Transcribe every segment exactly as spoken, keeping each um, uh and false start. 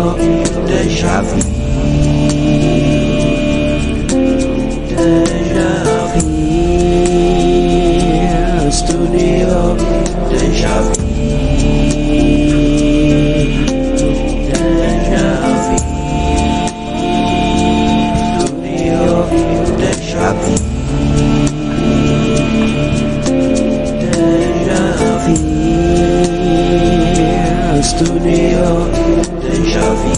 vu, déjà vu, déjà vu, studio, déjà vu, déjà vu, studio, déjà vu, déjà vu, studio, déjà vu.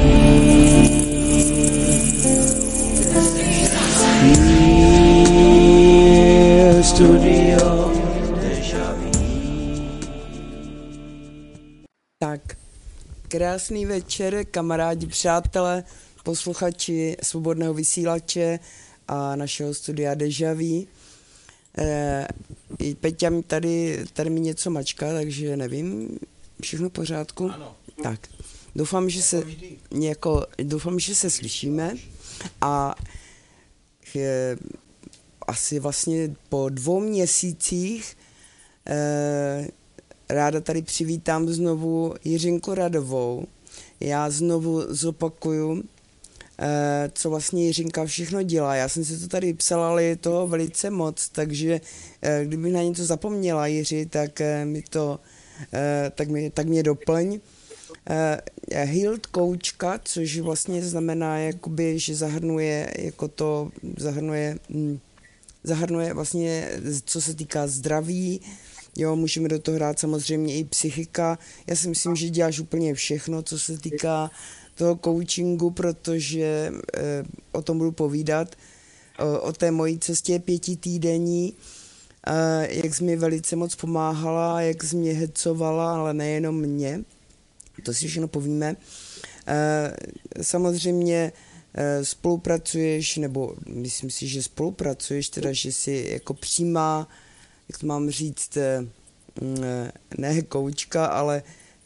Studio, déjà vu. Tak, krásný večer, kamarádi, přátelé, posluchači Svobodného vysílače a našeho studia Deja Vu. E, Peťa mi tady, tady mi něco mačka, takže nevím, všechno v pořádku? Ano. Tak, doufám, že se, jako, doufám, že se slyšíme a je, asi vlastně po dvou měsících e, ráda tady přivítám znovu Jiřinku Radovou. Já znovu zopakuju, eh, co vlastně Jiřinka všechno dělá. Já jsem si to tady psala, ale je toho velice moc, takže eh, kdybych na něco zapomněla, Jiři, tak eh, mi to, eh, tak, mi, tak mě doplň. Eh, Healed koučka, což vlastně znamená, jakoby, že zahrnuje, jako to zahrnuje, hm, zahrnuje vlastně, co se týká zdraví. Jo, můžeme do toho hrát samozřejmě i psychika. Já si myslím, že děláš úplně všechno, co se týká toho coachingu, protože eh, o tom budu povídat, o, o té mojí cestě pětitýdenní, eh, jak jsi mi velice moc pomáhala, jak jsi mě hecovala, ale nejenom mě, to si všechno povíme. Eh, samozřejmě eh, spolupracuješ, nebo myslím si, že spolupracuješ, teda, že jsi jako přímá, jak to mám říct, ne koučka, ale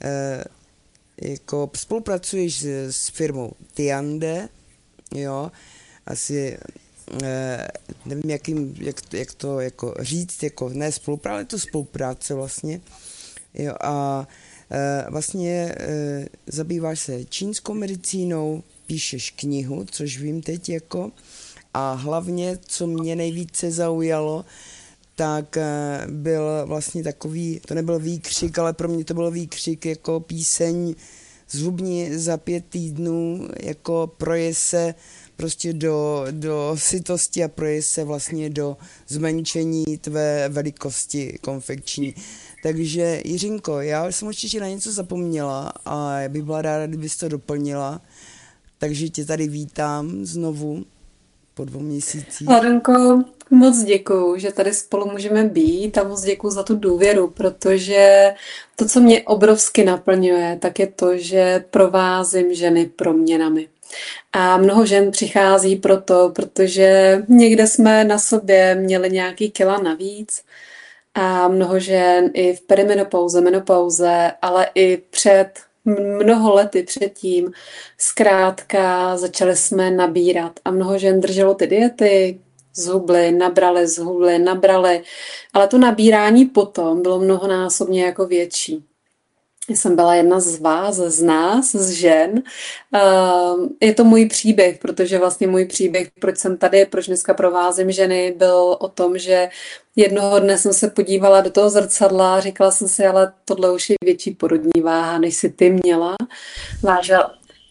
jako spolupracuješ s, s firmou Tiande, jo, asi nevím, jakým, jak, jak to jako říct, jako ne spolupráce, ale to spolupráce vlastně, jo, a vlastně zabýváš se čínskou medicínou, píšeš knihu, což vím teď jako, a hlavně, co mě nejvíce zaujalo, tak byl vlastně takový, to nebyl výkřik, ale pro mě to byl výkřik jako píseň Zhubni za pět týdnů, jako proje se prostě do, do sytosti a proje se vlastně do zmenšení tvé velikosti konfekční. Takže Jiřinko, já jsem určitě na něco zapomněla a já bych byla ráda, kdybys to doplnila, takže tě tady vítám znovu po dvou měsících. Ladenko, moc děkuju, že tady spolu můžeme být a moc děkuju za tu důvěru, protože to, co mě obrovsky naplňuje, tak je to, že provázím ženy proměnami. A mnoho žen přichází proto, protože někde jsme na sobě měli nějaký kila navíc a mnoho žen i v perimenopauze, menopauze, ale i před mnoho lety předtím zkrátka začali jsme nabírat a mnoho žen drželo ty diety, zhubly, nabrali, zhubly, nabrali, ale to nabírání potom bylo mnohonásobně jako větší. Já jsem byla jedna z vás, z nás, z žen. Je to můj příběh, protože vlastně můj příběh, proč jsem tady, proč dneska provázím ženy, byl o tom, že jednoho dne jsem se podívala do toho zrcadla a říkala jsem si, ale tohle už je větší porodní váha, než si ty měla. Vážela.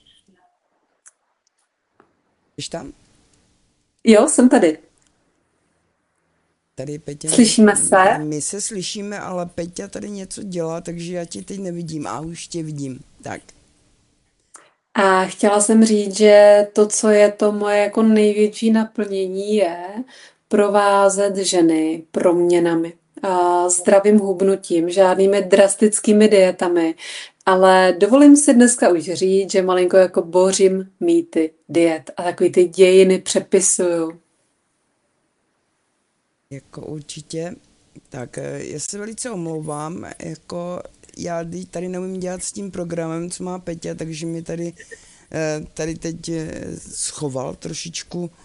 Jsi tam? Jo, jsem tady. Tady Peťa, Slyšíme se? My se slyšíme, ale Peťa tady něco dělá, takže já tě teď nevidím a už tě vidím. Tak. A chtěla jsem říct, že to, co je to moje jako největší naplnění, je provázet ženy proměnami. A zdravým hubnutím, žádnými drastickými dietami, ale dovolím si dneska už říct, že malinko jako bořím mýty diet a takový ty dějiny přepisuju. Jako určitě, tak já se velice omlouvám, jako já tady neumím dělat s tím programem, co má Peťa, takže mi tady, tady teď schoval trošičku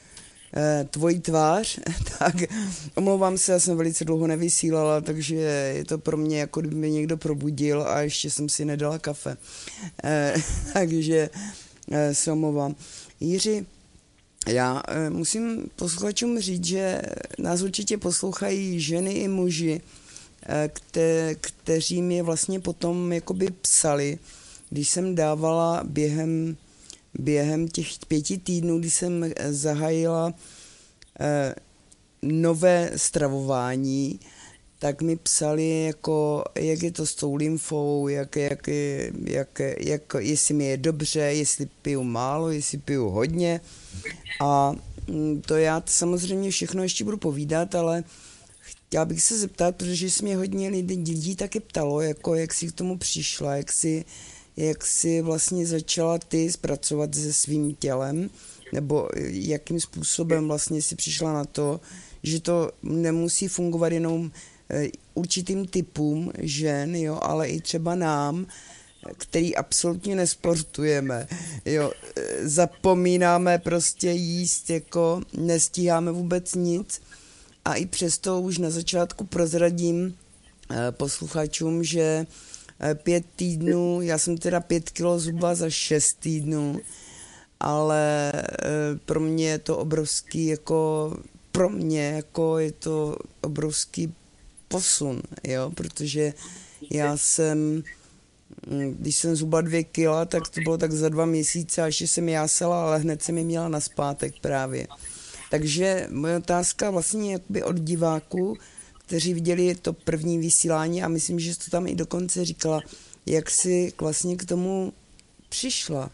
eh, tvoji tvář, tak omlouvám se, já jsem velice dlouho nevysílala, takže je to pro mě, jako kdyby mě někdo probudil a ještě jsem si nedala kafe. Eh, takže eh, se omlouvám. Jiři, já eh, musím posluchačům říct, že nás určitě poslouchají ženy i muži, eh, kte, kteří mi vlastně potom jakoby psali, když jsem dávala během během těch pěti týdnů, kdy jsem zahájila eh, nové stravování, tak mi psali, jako, jak je to s tou lymfou, jak, jak, jak, jak, jestli mi je dobře, jestli piju málo, jestli piju hodně. A to já samozřejmě všechno ještě budu povídat, ale chtěla bych se zeptat, protože se mě hodně lidí, lidí taky ptalo, jako, jak jsi k tomu přišla, jak jsi jak jsi vlastně začala ty zpracovat se svým tělem, nebo jakým způsobem vlastně si přišla na to, že to nemusí fungovat jenom určitým typům žen, jo, ale i třeba nám, který absolutně nesportujeme, jo, zapomínáme prostě jíst, jako nestíháme vůbec nic a i přesto už na začátku prozradím posluchačům, že pět týdnů, já jsem teda pět kilo zhruba za šest týdnů, ale pro mě je to obrovský, jako pro mě jako je to obrovský posun, jo, protože já jsem, když jsem zhruba dvě kila, tak to bylo tak za dva měsíce a ještě jsem jásala, ale hned jsem je měla nazpátek právě. Takže moje otázka vlastně jakoby od diváků, kteří viděli to první vysílání a myslím, že jsi to tam i dokonce říkala, jak jsi vlastně k tomu přišla.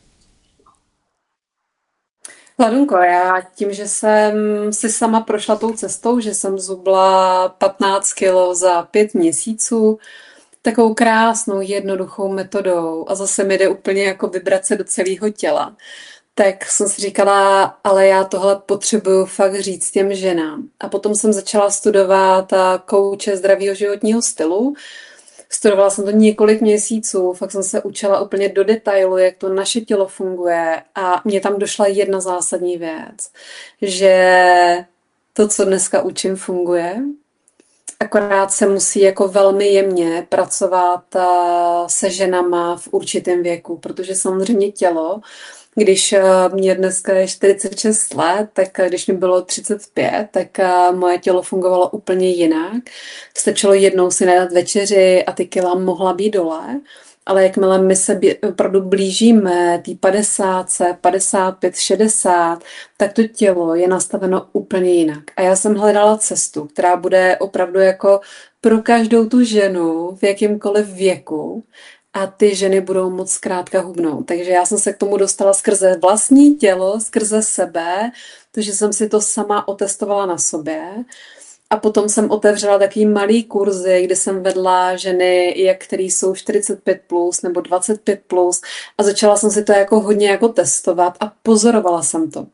Ladunko, já tím, že jsem si sama prošla tou cestou, že jsem zhubla patnáct kilo za pět měsíců, takovou krásnou, jednoduchou metodou a zase mi jde úplně jako vibrace do celého těla, tak jsem si říkala, ale já tohle potřebuju fakt říct těm ženám. A potom jsem začala studovat kouče zdravého životního stylu. Studovala jsem to několik měsíců, fakt jsem se učila úplně do detailu, jak to naše tělo funguje a mně tam došla jedna zásadní věc, že to, co dneska učím, funguje, akorát se musí jako velmi jemně pracovat se ženama v určitém věku, protože samozřejmě tělo, když mě dneska je čtyřicet šest let, tak když mi bylo třicet pět, tak moje tělo fungovalo úplně jinak. Stačilo jednou si nadat večeři a ty kila mohla být dole, ale jakmile my se opravdu blížíme tý padesátce, padesát pět, šedesát, tak to tělo je nastaveno úplně jinak. A já jsem hledala cestu, která bude opravdu jako pro každou tu ženu v jakýmkoliv věku, a ty ženy budou moc zkrátka hubnout. Takže já jsem se k tomu dostala skrze vlastní tělo, skrze sebe, protože jsem si to sama otestovala na sobě. A potom jsem otevřela takový malý kurzy, kde jsem vedla ženy, jak který jsou čtyřicet pět plus nebo dvacet pět plus a začala jsem si to jako hodně jako testovat a pozorovala jsem to.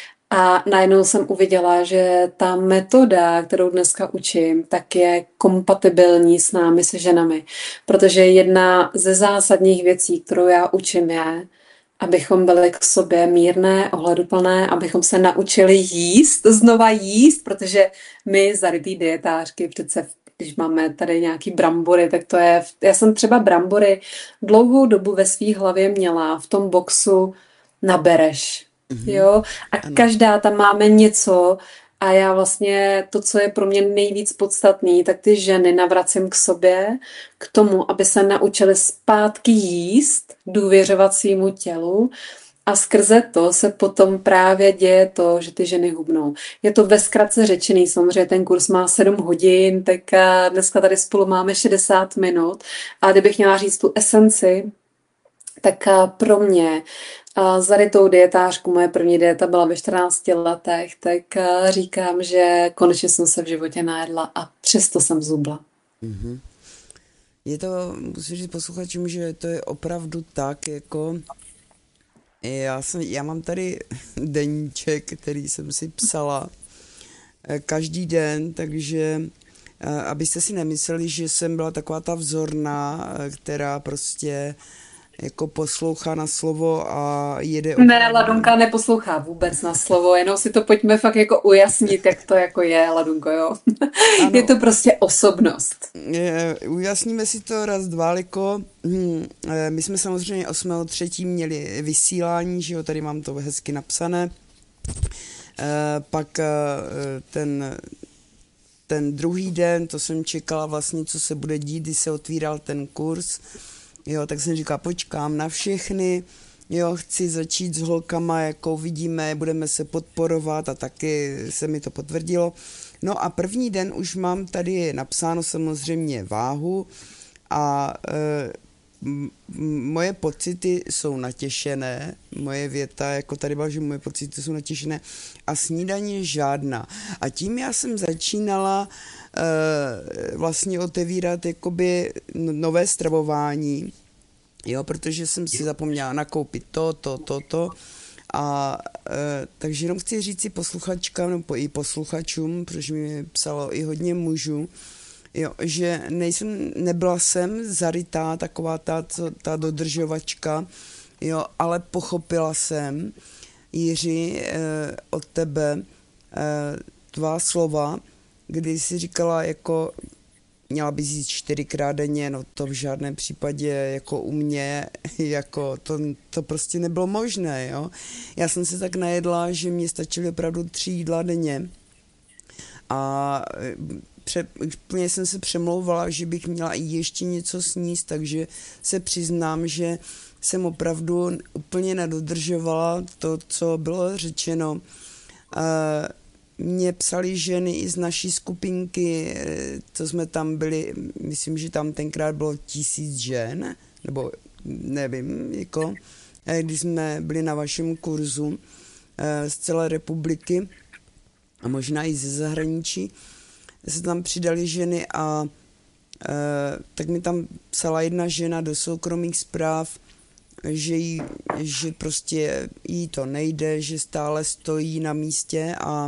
A najednou jsem uviděla, že ta metoda, kterou dneska učím, tak je kompatibilní s námi, se ženami. Protože jedna ze zásadních věcí, kterou já učím, je, abychom byli k sobě mírné, ohleduplné, abychom se naučili jíst, znova jíst, protože my zarytý dietářky přece, když máme tady nějaký brambory, tak to je, já jsem třeba brambory dlouhou dobu ve svý hlavě měla v tom boxu nabereš. Mm-hmm. Jo? A ano. Každá tam máme něco a já vlastně to, co je pro mě nejvíc podstatný, tak ty ženy navracím k sobě, k tomu, aby se naučily zpátky jíst, důvěřovat svýmu tělu a skrze to se potom právě děje to, že ty ženy hubnou. Je to ve zkratce řečený, samozřejmě ten kurz má sedm hodin, tak dneska tady spolu máme šedesát minut a kdybych měla říct tu esenci, tak pro mě zarytou dietářku, moje první dieta byla ve čtrnácti letech, tak říkám, že konečně jsem se v životě najedla a přesto jsem zubla. Mm-hmm. Je to, musím říct posluchačům, že to je opravdu tak, jako já, jsem, já mám tady deníček, který jsem si psala každý den, takže abyste si nemysleli, že jsem byla taková ta vzorná, která prostě jako poslouchá na slovo a jede Ne, opravdu. Ladunka neposlouchá vůbec na slovo, jenom si to pojďme fakt jako ujasnit, jak to jako je, Ladunko, jo. Je Ano, to prostě osobnost. eh, ujasníme si to raz, dva, liko. Hm, eh, my jsme samozřejmě osmého třetího měli vysílání, že jo, tady mám to hezky napsané. Eh, pak eh, ten, ten druhý den, to jsem čekala vlastně, co se bude dít, když se otvíral ten kurz. Jo, tak jsem říkala, počkám na všechny, jo, chci začít s holkama, jako vidíme, budeme se podporovat a taky se mi to potvrdilo. No a první den už mám tady napsáno samozřejmě váhu a e, m- moje pocity jsou natěšené, moje věta, jako tady byla, že moje pocity jsou natěšené a snídaně žádná. A tím já jsem začínala e, vlastně otevírat jakoby nové stravování, jo, protože jsem si zapomněla nakoupit to, to, to, to. A e, takže jenom chci říct si posluchačkám nebo i posluchačům, protože mi psalo i hodně mužů, jo, že nejsem, nebyla jsem zarytá taková ta, co, ta dodržovačka, jo, ale pochopila jsem, Jiři, e, od tebe e, tvá slova, kdy jsi říkala jako měla bys jít čtyřikrát denně, no to v žádném případě jako u mě, jako to, to prostě nebylo možné, jo. Já jsem se tak najedla, že mě stačily opravdu tři jídla denně a pře, úplně jsem se přemlouvala, že bych měla i ještě něco sníst, takže se přiznám, že jsem opravdu úplně nedodržovala to, co bylo řečeno. Uh, Mně psali ženy i z naší skupinky, co jsme tam byli, myslím, že tam tenkrát bylo tisíc žen, nebo nevím, jako, když jsme byli na vašem kurzu z celé republiky a možná i ze zahraničí, se tam přidali ženy a tak mi tam psala jedna žena do soukromých zpráv, že, jí, že prostě jí to nejde, že stále stojí na místě a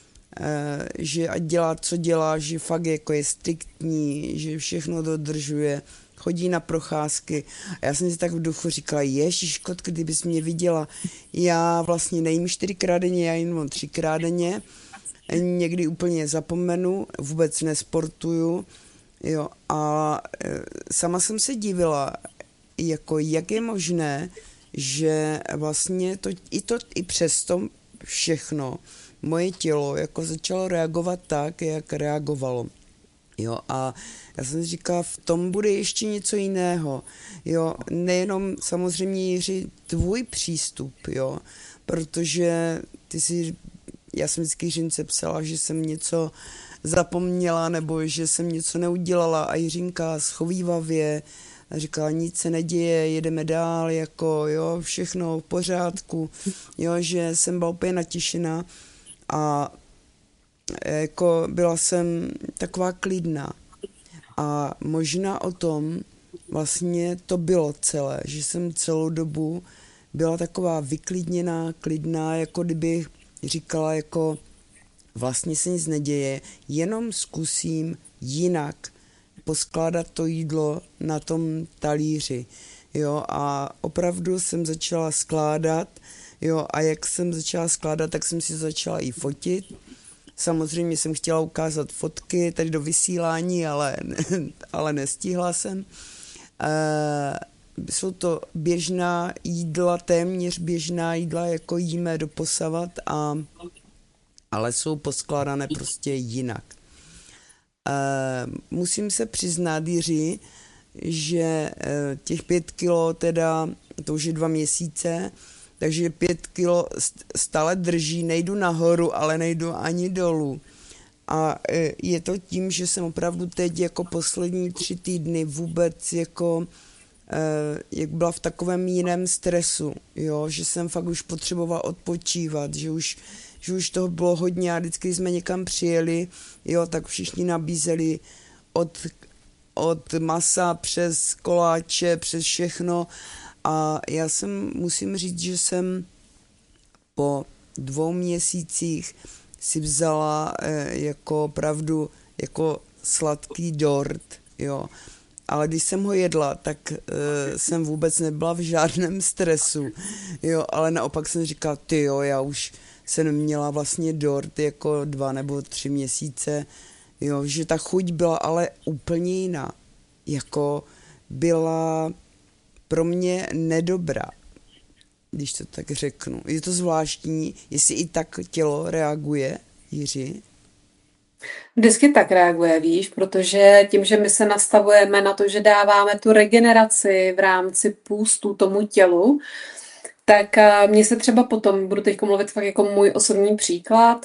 že ať dělá, co dělá, že fakt jako je striktní, že všechno dodržuje, chodí na procházky. A já jsem si tak v duchu říkala, ježiško, kdybys mě viděla, já vlastně nejím čtyřikrát denně, já jenom třikrát denně, někdy úplně zapomenu, vůbec nesportuju, jo, a sama jsem se divila, jako jak je možné, že vlastně to, i to, i přesto všechno, moje tělo jako začalo reagovat tak, jak reagovalo. Jo, a já jsem si říkala, v tom bude ještě něco jiného. Jo, nejenom samozřejmě, Jiři, tvůj přístup, jo, protože ty si, já jsem vždycky Jiřince psala, že jsem něco zapomněla, nebo že jsem něco neudělala a Jiřinka schovívavě a říkala, nic se neděje, jedeme dál, jako jo, všechno v pořádku, jo, že jsem byla úplně natěšená. A jako byla jsem taková klidná. A možná o tom vlastně to bylo celé, že jsem celou dobu byla taková vyklidněná, klidná, jako kdybych říkala, jako vlastně se nic neděje, jenom zkusím jinak poskládat to jídlo na tom talíři. Jo, a opravdu jsem začala skládat. Jo, a jak jsem začala skládat, tak jsem si začala i fotit. Samozřejmě jsem chtěla ukázat fotky tady do vysílání, ale, ale nestihla jsem. E, jsou to běžná jídla, téměř běžná jídla, jako jíme doposavat, a, ale jsou poskládané prostě jinak. E, musím se přiznat, Jiři, že těch pět kilo, teda, to už je dva měsíce, takže pět kilo stále drží, nejdu nahoru, ale nejdu ani dolů. A je to tím, že jsem opravdu teď jako poslední tři týdny vůbec jako, jak byla v takovém jiném stresu, jo, že jsem fakt už potřebovala odpočívat, že už, že už toho bylo hodně a vždycky jsme někam přijeli, jo, tak všichni nabízeli od, od masa přes koláče, přes všechno. A já jsem, musím říct, že jsem po dvou měsících si vzala eh, jako opravdu jako sladký dort, jo. ale když jsem ho jedla, tak uh, jsem vůbec nebyla v žádném stresu, jo, ale naopak jsem říkala, ty jo, já už jsem měla vlastně dort jako dva nebo tři měsíce, jo, že ta chuť byla ale úplně jiná, jako byla pro mě nedobrá, když to tak řeknu. Je to zvláštní, jestli i tak tělo reaguje, Jiři? Vždycky tak reaguje, víš, protože tím, že my se nastavujeme na to, že dáváme tu regeneraci v rámci půstu tomu tělu, tak a, mně se třeba potom, budu teď mluvit fakt jako můj osobní příklad,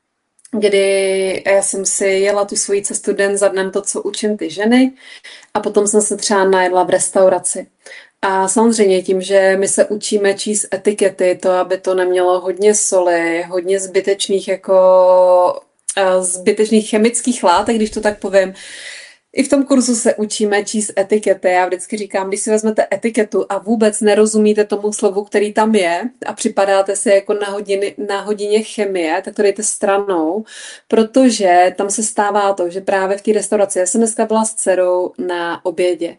kdy já jsem si jela tu svoji cestu den za dnem, to, co učím ty ženy, a potom jsem se třeba najedla v restauraci. A samozřejmě tím, že my se učíme číst etikety, to, aby to nemělo hodně soli, hodně zbytečných jako eh, zbytečných chemických látek, když to tak povím. I v tom kurzu se učíme číst etikety. Já vždycky říkám, když si vezmete etiketu a vůbec nerozumíte tomu slovu, který tam je a připadáte si jako na, hodiny, na hodině chemie, tak to dejte stranou, protože tam se stává to, že právě v té restauraci, já jsem dneska byla s dcerou na obědě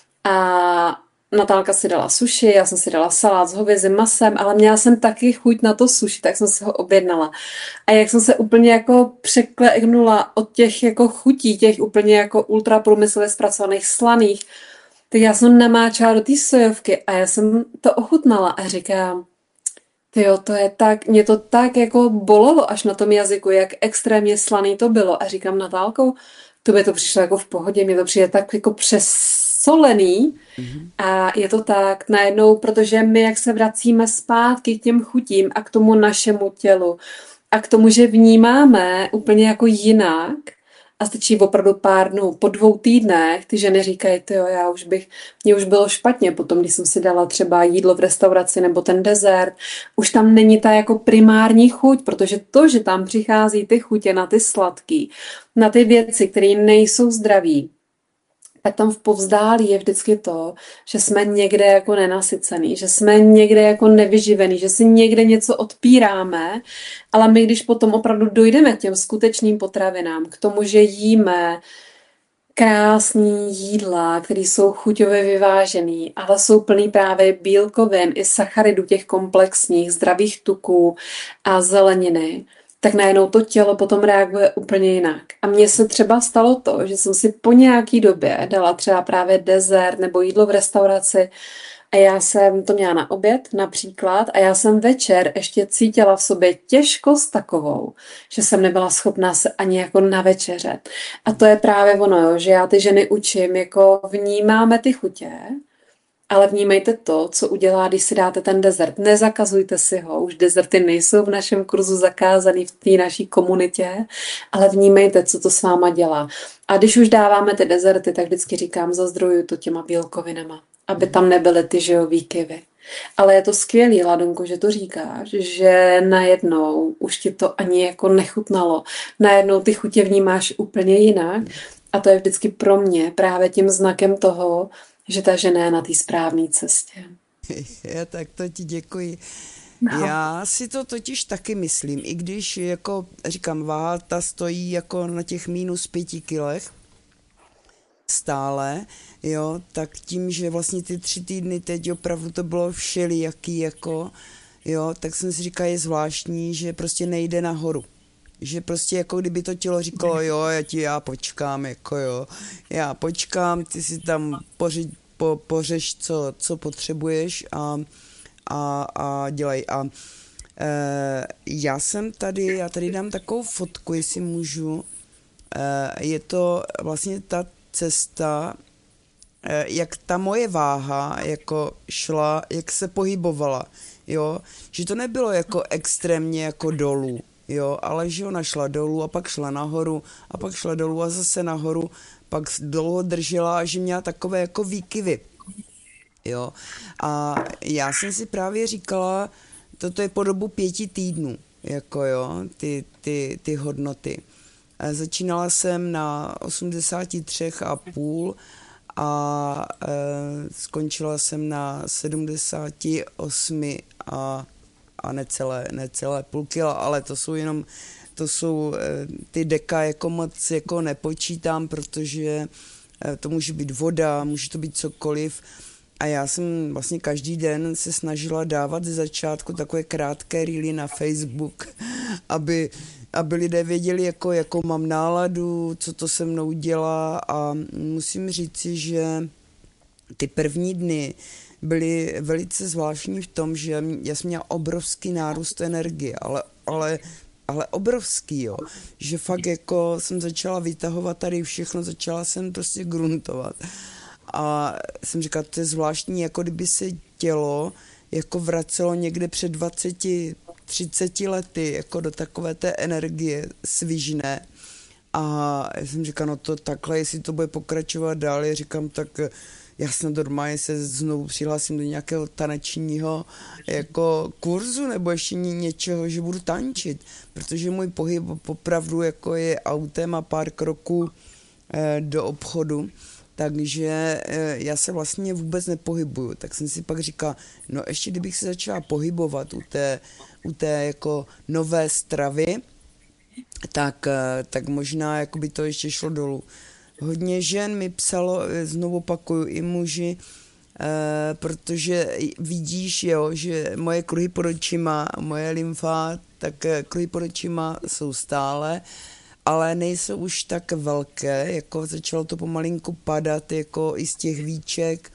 a Natálka si dala sushi, já jsem si dala salát s hovězím masem, ale měla jsem taky chuť na to sushi, tak jsem si ho objednala. A jak jsem se úplně jako překlenula od těch jako chutí, těch úplně jako ultra průmyslově zpracovaných slaných, tak já jsem namáčala do té sojovky a já jsem to ochutnala a říkám, tyjo, to je tak, mě to tak jako bolelo až na tom jazyku, jak extrémně slaný to bylo. A říkám Natálko, to by to přišlo jako v pohodě, mě to přijde tak jako přesolený. Mm-hmm. A je to tak najednou, protože my, jak se vracíme zpátky k těm chutím a k tomu našemu tělu a k tomu, že vnímáme úplně jako jinak, a stačí opravdu pár dnů, po dvou týdnech, ty ženy říkají, tyjo, já už bych, mě už bylo špatně, potom, když jsem si dala třeba jídlo v restauraci nebo ten dezert, už tam není ta jako primární chuť, protože to, že tam přichází ty chutě na ty sladký, na ty věci, které nejsou zdraví, tak tam v povzdálí je vždycky to, že jsme někde jako nenasycený, že jsme někde jako nevyživený, že si někde něco odpíráme, ale my, když potom opravdu dojdeme k těm skutečným potravinám, k tomu, že jíme krásný jídla, které jsou chuťově vyvážený, ale jsou plný právě bílkovin i sacharidů těch komplexních, zdravých tuků a zeleniny, tak najednou to tělo potom reaguje úplně jinak. A mně se třeba stalo to, že jsem si po nějaký době dala třeba právě dezert nebo jídlo v restauraci a já jsem to měla na oběd například a já jsem večer ještě cítila v sobě těžkost takovou, že jsem nebyla schopná se ani jako navečeřet. A to je právě ono, jo, že já ty ženy učím, jako vnímáme ty chutě, ale vnímejte to, co udělá, když si dáte ten dezert. Nezakazujte si ho, už dezerty nejsou v našem kurzu zakázaný v té naší komunitě, ale vnímejte, co to s váma dělá. A když už dáváme ty dezerty, tak vždycky říkám, zazdrojuju to těma bílkovinama, aby tam nebyly ty žijový výkyvy. Ale je to skvělý, Ladonko, že to říkáš, že najednou už ti to ani jako nechutnalo. Najednou ty chutě vnímáš úplně jinak a to je vždycky pro mě právě tím znakem toho, že ta žena je na té správné cestě. Já tak to ti děkuji. No. Já si to totiž taky myslím, i když jako říkám, váha ta stojí jako na těch minus pěti kilech stále, jo, tak tím, že vlastně ty tři týdny teď opravdu to bylo všelijaký jako, jo, tak jsem si říkal, je zvláštní, že prostě nejde nahoru. Že prostě jako kdyby to tělo říkalo, jo, já ti já počkám, jako jo, já počkám, ty si tam poři, po, pořeš, co, co potřebuješ a, a, a dělej. A e, já jsem tady, já tady dám takovou fotku, jestli můžu, e, je to vlastně ta cesta, e, jak ta moje váha jako šla, jak se pohybovala, jo, že to nebylo jako extrémně jako dolů, jo, ale že ona šla dolů a pak šla nahoru a pak šla dolů a zase nahoru, pak dlouho držela a že měla takové jako výkyvy, jo. A já jsem si právě říkala, toto je po dobu pěti týdnů, jako jo, ty, ty, ty hodnoty. A začínala jsem na osmdesáti třech a půl a e, skončila jsem na sedmdesáti osmi a a necelé, necelé půl kila, ale to jsou jenom, to jsou ty deka jako moc jako nepočítám, protože eh, to může být voda, může to být cokoliv. A já jsem vlastně každý den se snažila dávat ze začátku takové krátké reely na Facebook, aby, aby lidé věděli, jako, jakou mám náladu, co to se mnou dělá, a musím říci, že ty první dny byly velice zvláštní v tom, že já jsem měla obrovský nárůst energie, ale, ale, ale obrovský, jo, že fakt jako jsem začala vytahovat tady všechno, začala jsem prostě gruntovat. A jsem říkala, to je zvláštní, jako kdyby se tělo jako vracelo někde před dvaceti, třiceti lety, jako do takové té energie svižné. A já jsem říkala, no to takhle, jestli to bude pokračovat dál, já říkám, tak já snad normálně se znovu přihlásím do nějakého tanečního jako kurzu, nebo ještě něčeho, že budu tančit, protože můj pohyb opravdu jako je autem a pár kroků eh, do obchodu. Takže já se vlastně vůbec nepohybuju. Tak jsem si pak říkal, no ještě kdybych se začala pohybovat u té, u té jako nové stravy, tak, tak možná jako by to ještě šlo dolů. Hodně žen mi psalo, znovu opakuju, i muži, eh, protože vidíš, jo, že moje kruhy pod očima, moje lymfa, tak kruhy pod očima jsou stále, ale nejsou už tak velké, jako začalo to pomalinku padat, jako i z těch víček,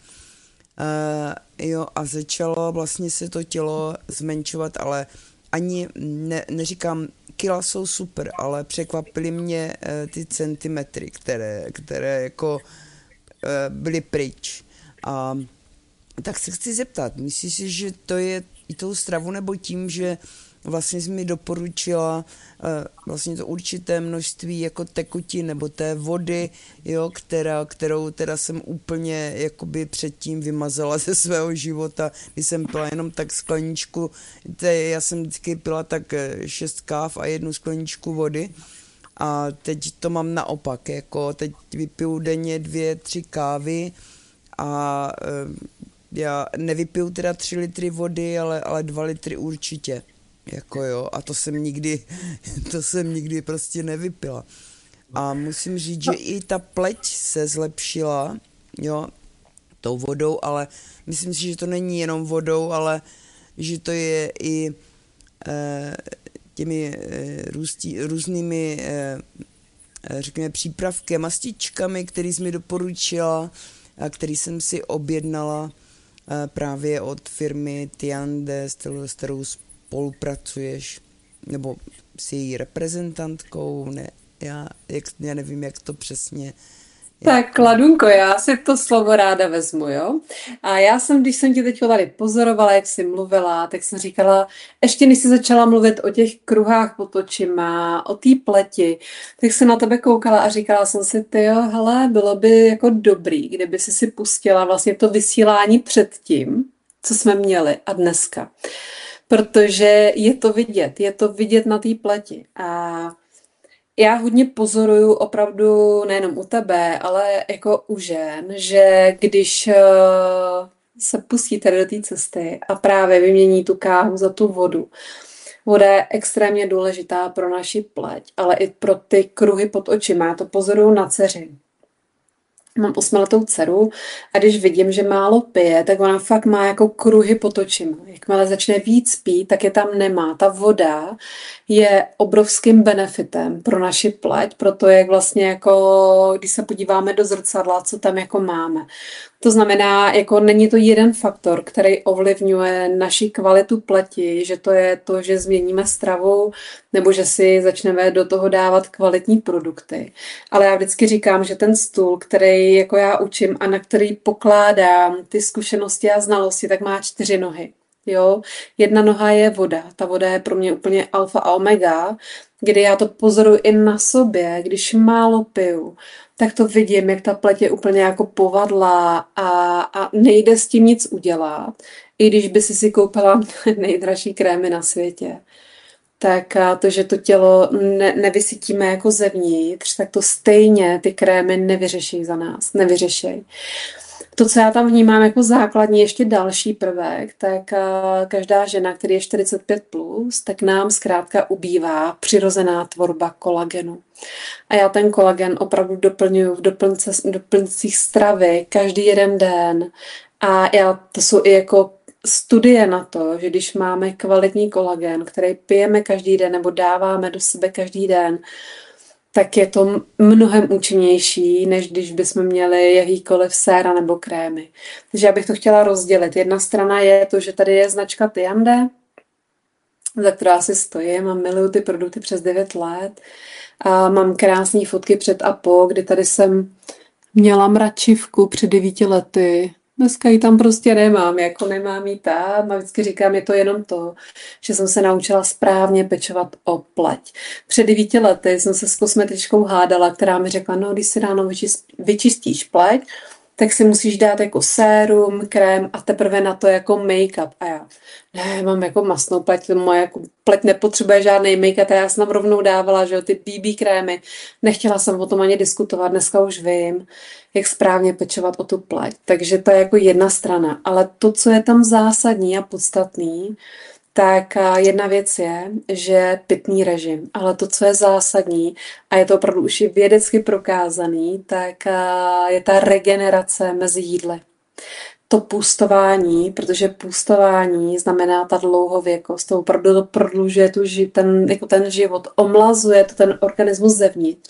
uh, jo, a začalo vlastně se to tělo zmenšovat, ale ani ne, neříkám, kila jsou super, ale překvapily mě uh, ty centimetry, které, které jako uh, byly pryč. A tak se chci zeptat, myslíš si, že to je i tou stravu, nebo tím, že vlastně jsi mi doporučila uh, vlastně to určité množství jako tekutin nebo té vody, jo, která, kterou teda jsem úplně jakoby předtím vymazala ze svého života, když jsem pila jenom tak skleničku, te, já jsem vždycky pila tak šest káv a jednu skleničku vody, a teď to mám naopak, jako teď vypiju denně dvě, tři kávy a uh, já nevypiju teda tři litry vody, ale, ale dva litry určitě. Jako jo, a to jsem nikdy, to jsem nikdy prostě nevypila. A musím říct, že i ta pleť se zlepšila, jo, tou vodou, ale myslím si, že to není jenom vodou, ale že to je i e, těmi e, růstí, různými, e, řekněme, přípravky, mastičkami, který jsi mi doporučila a který jsem si objednala e, právě od firmy Tiande, s kterou spolupracuješ, nebo jsi její reprezentantkou, ne, já, jak, já nevím, jak to přesně. Tak, Kladunko, já si to slovo ráda vezmu, jo. A já jsem, když jsem tě teď tady pozorovala, jak jsi mluvila, tak jsem říkala, ještě než jsi začala mluvit o těch kruhách pod očima, o té pleti, tak jsem na tebe koukala a říkala jsem si, tyjo, hele, bylo by jako dobrý, kdyby jsi si pustila vlastně to vysílání předtím, co jsme měli a dneska. Protože je to vidět, je to vidět na té pleti. A já hodně pozoruju opravdu nejenom u tebe, ale jako u žen, že když se pustí tady do té cesty a právě vymění tu kávu za tu vodu, voda je extrémně důležitá pro naši pleť, ale i pro ty kruhy pod očima. Já to pozoruju na dceři. Mám osmiletou dceru a když vidím, že málo pije, tak ona fakt má jako kruhy pod očima. Jakmile začne víc pít, tak je tam nemá. Ta voda je obrovským benefitem pro naši pleť, proto jak vlastně jako, když se podíváme do zrcadla, co tam jako máme. To znamená, jako není to jeden faktor, který ovlivňuje naši kvalitu pleti, že to je to, že změníme stravu, nebo že si začneme do toho dávat kvalitní produkty. Ale já vždycky říkám, že ten stůl, který jako já učím a na který pokládám ty zkušenosti a znalosti, tak má čtyři nohy. Jo? Jedna noha je voda. Ta voda je pro mě úplně alfa a omega, kdy já to pozoruji i na sobě, když málo piju, tak to vidím, jak ta pleť je úplně jako povadlá a, a nejde s tím nic udělat. I když by si si koupila nejdražší krémy na světě, tak to, že to tělo ne, nevysytíme jako zevnitř, tak to stejně ty krémy nevyřeší za nás, nevyřeší. To, co já tam vnímám jako základní ještě další prvek, tak eh, každá žena, který je čtyřicet pět plus, tak nám zkrátka ubývá přirozená tvorba kolagenu. A já ten kolagen opravdu doplňuji v doplňce, doplňcích stravy každý jeden den. A já, to jsou i jako studie na to, že když máme kvalitní kolagen, který pijeme každý den nebo dáváme do sebe každý den, tak je to mnohem účinnější, než když bychom měli jakýkoliv séra nebo krémy. Takže já bych to chtěla rozdělit. Jedna strana je to, že tady je značka Tiande, za kterou já si stojím a miluju ty produkty přes devět let. A mám krásné fotky před a po, kdy tady jsem měla mračivku před devíti lety. Dneska ji tam prostě nemám, jako nemám ji tam a vždycky říkám, je to jenom to, že jsem se naučila správně pečovat o pleť. Před devíti lety jsem se s kosmetičkou hádala, která mi řekla, no když si ráno vyčistíš pleť, tak si musíš dát jako sérum, krém a teprve na to jako make-up. A já, ne, mám jako masnou pleť, moje jako pleť nepotřebuje žádný make-up, a já jsem tam rovnou dávala, že jo, ty bé bé krémy. Nechtěla jsem o tom ani diskutovat, dneska už vím, jak správně pečovat o tu pleť. Takže to je jako jedna strana. Ale to, co je tam zásadní a podstatný, tak jedna věc je, že pitný režim, ale to, co je zásadní, a je to opravdu už i vědecky prokázaný, tak je ta regenerace mezi jídly. To půstování, protože půstování znamená ta dlouhověkost, to opravdu to prodlužuje tu, ten, jako ten život, omlazuje to ten organismus zevnitř.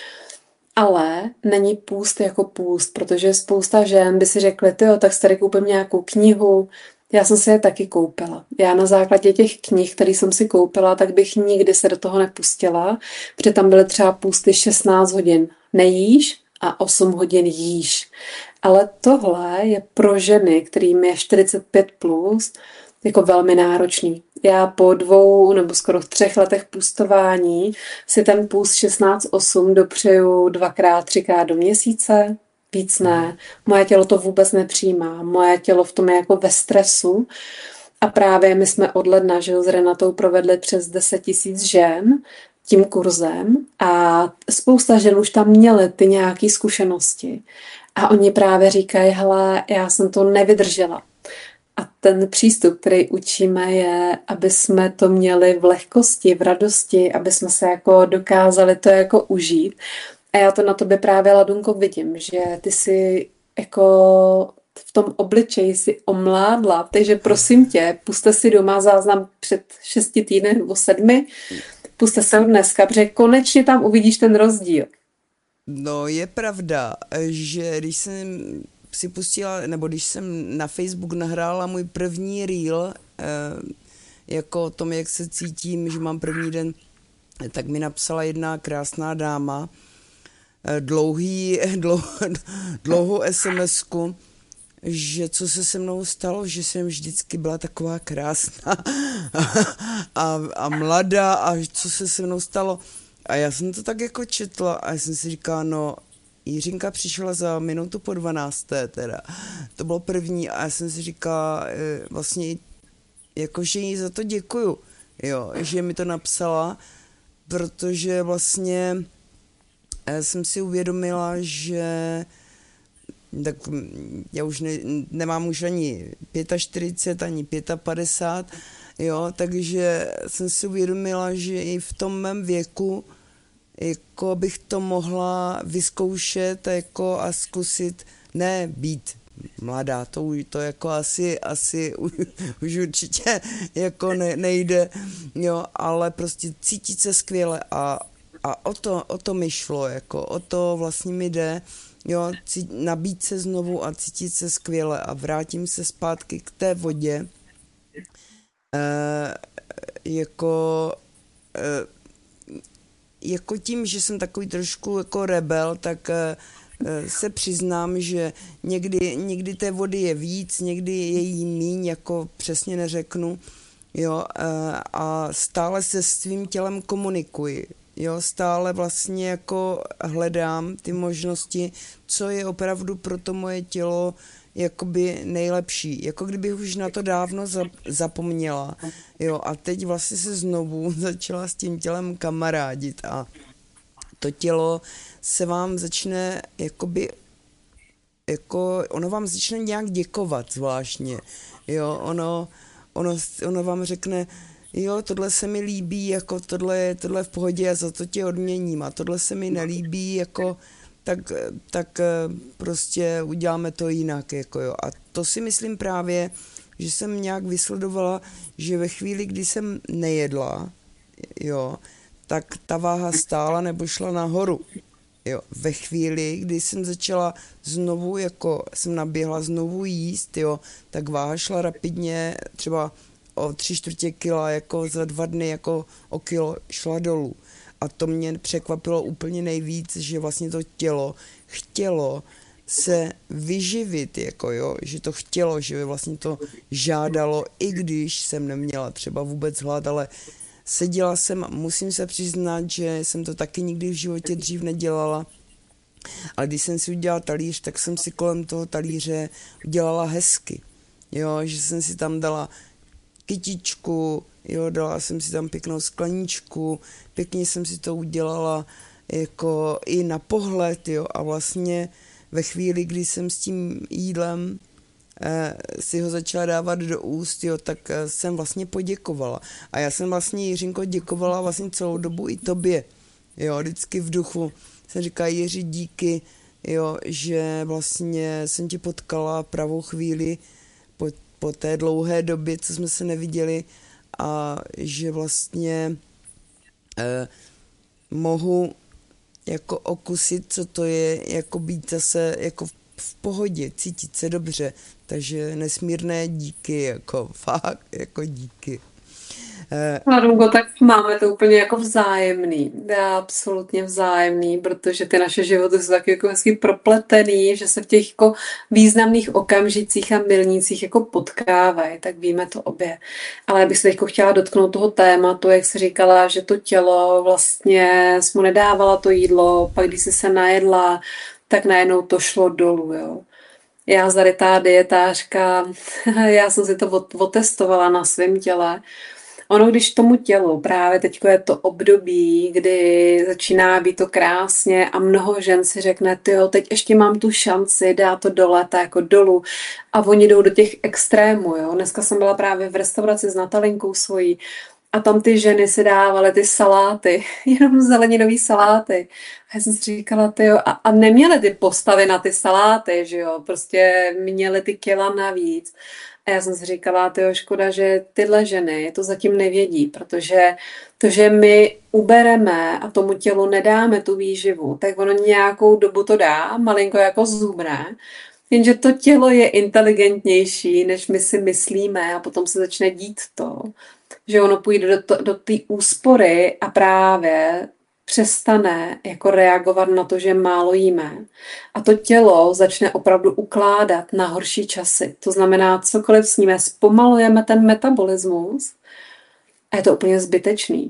Ale není půst jako půst, protože spousta žen by si řekly, tyjo, tak si tady koupím nějakou knihu. Já jsem si je taky koupila. Já na základě těch knih, které jsem si koupila, tak bych nikdy se do toho nepustila, protože tam byly třeba půsty šestnáct hodin nejíš a osm hodin jíš. Ale tohle je pro ženy, kterým je čtyřicet pět plus, jako velmi náročný. Já po dvou nebo skoro třech letech půstování si ten půst šestnáct osm dopřeju dvakrát, třikrát do měsíce, víc ne. Moje tělo to vůbec nepřijímá. Moje tělo v tom je jako ve stresu. A právě my jsme od ledna, že s Renatou provedli přes deset tisíc žen tím kurzem a spousta žen už tam měly ty nějaké zkušenosti. A oni právě říkají, hele, já jsem to nevydržela. A ten přístup, který učíme, je, aby jsme to měli v lehkosti, v radosti, aby jsme se jako dokázali to jako užít. A já to na tobě právě, Ladunko, vidím, že ty si jako v tom obličeji si omládla, takže prosím tě, puste si doma záznam před šesti týdny nebo sedmi, puste se ho dneska, protože konečně tam uvidíš ten rozdíl. No je pravda, že když jsem si pustila, nebo když jsem na Facebook nahrála můj první reel, eh, jako o tom, jak se cítím, že mám první den, tak mi napsala jedna krásná dáma, eh, dlouhý, dlou, dlouhou SMSku, že co se se mnou stalo, že jsem vždycky byla taková krásná a, a mladá a co se se mnou stalo. A já jsem to tak jako četla a já jsem si říkala, no, Jiřinka přišla za minutu po dvanácté teda. To bylo první a já jsem si říkala, vlastně jakože jí za to děkuju, jo, že mi to napsala, protože vlastně jsem si uvědomila, že tak já už ne, nemám už ani čtyřicet pět, ani padesát pět, jo, takže jsem si uvědomila, že i v tom mém věku jako bych to mohla vyzkoušet jako a zkusit, ne být mladá, to, to jako asi, asi už, už určitě jako ne, nejde, jo, ale prostě cítit se skvěle a, a o, to, o to mi šlo, jako o to vlastně mi jde, jo, cí, nabít se znovu a cítit se skvěle a vrátím se zpátky k té vodě, e, jako e, jako tím, že jsem takový trošku jako rebel, tak e, se přiznám, že někdy, někdy té vody je víc, někdy je jí míň, jako přesně neřeknu, jo, e, a stále se s svým tělem komunikuji, jo, stále vlastně jako hledám ty možnosti, co je opravdu pro to moje tělo jakoby nejlepší, jako kdybych už na to dávno zapomněla, jo, a teď vlastně se znovu začala s tím tělem kamarádit a to tělo se vám začne jakoby jako, ono vám začne nějak děkovat zvláštně, jo, ono, ono, ono vám řekne, jo, tohle se mi líbí, jako tohle, tohle v pohodě a za to tě odměním a tohle se mi nelíbí, jako tak, tak prostě uděláme to jinak, jako jo. A to si myslím právě, že jsem nějak vysledovala, že ve chvíli, kdy jsem nejedla, jo, tak ta váha stála nebo šla nahoru. Jo, ve chvíli, kdy jsem začala znovu, jako jsem naběhla znovu jíst, jo, tak váha šla rapidně, třeba o tři čtvrtě kila, jako za dva dny, jako o kilo šla dolů. A to mě překvapilo úplně nejvíc, že vlastně to tělo chtělo se vyživit, jako jo, že to chtělo, že vlastně to žádalo, i když jsem neměla třeba vůbec hlad, ale seděla jsem, musím se přiznat, že jsem to taky nikdy v životě dřív nedělala, ale když jsem si udělala talíř, tak jsem si kolem toho talíře udělala hezky, jo, že jsem si tam dala kytičku, jo, dala jsem si tam pěknou skleničku, pěkně jsem si to udělala jako i na pohled, jo, a vlastně ve chvíli, kdy jsem s tím jídlem eh, si ho začala dávat do úst, jo, tak eh, jsem vlastně poděkovala. A já jsem vlastně, Jiřinko, děkovala vlastně celou dobu i tobě, jo, vždycky v duchu jsem říkala, Jiři, díky, jo, že vlastně jsem tě potkala pravou chvíli po, po té dlouhé době, co jsme se neviděli, a že vlastně eh, mohu jako okusit, co to je, jako být zase jako v, v pohodě, cítit se dobře, takže nesmírné díky, jako fakt, jako díky. Adunko, tak máme to úplně jako vzájemný, absolutně vzájemný, protože ty naše životy jsou taky jako hezky propletený, že se v těch jako významných okamžicích a milnících jako potkávají, tak víme to obě. Ale já bych se teď chtěla dotknout toho tématu, jak jsi říkala, že to tělo vlastně jsi mu nedávala to jídlo, pak když jsi se najedla, tak najednou to šlo dolů, jo. Já zarytá dietářka, já jsem si to otestovala na svém těle. Ono, když tomu tělu, právě teď je to období, kdy začíná být to krásně a mnoho žen si řekne, tyjo, teď ještě mám tu šanci, dá to do léta jako dolů a oni jdou do těch extrémů, jo. Dneska jsem byla právě v restauraci s Natalinkou svojí a tam ty ženy si dávaly ty saláty, jenom zeleninový saláty. A já jsem si říkala, tyjo, a, a neměly ty postavy na ty saláty, že jo, prostě měly ty kila navíc. A já jsem si říkala, tyjo, škoda, že tyhle ženy to zatím nevědí, protože to, že my ubereme a tomu tělu nedáme tu výživu, tak ono nějakou dobu to dá, malinko jako zubne, jenže to tělo je inteligentnější, než my si myslíme a potom se začne dít to, že ono půjde do, do té úspory a právě přestane jako reagovat na to, že málo jíme. A to tělo začne opravdu ukládat na horší časy. To znamená, cokoliv sníme, zpomalujeme ten metabolismus a je to úplně zbytečný.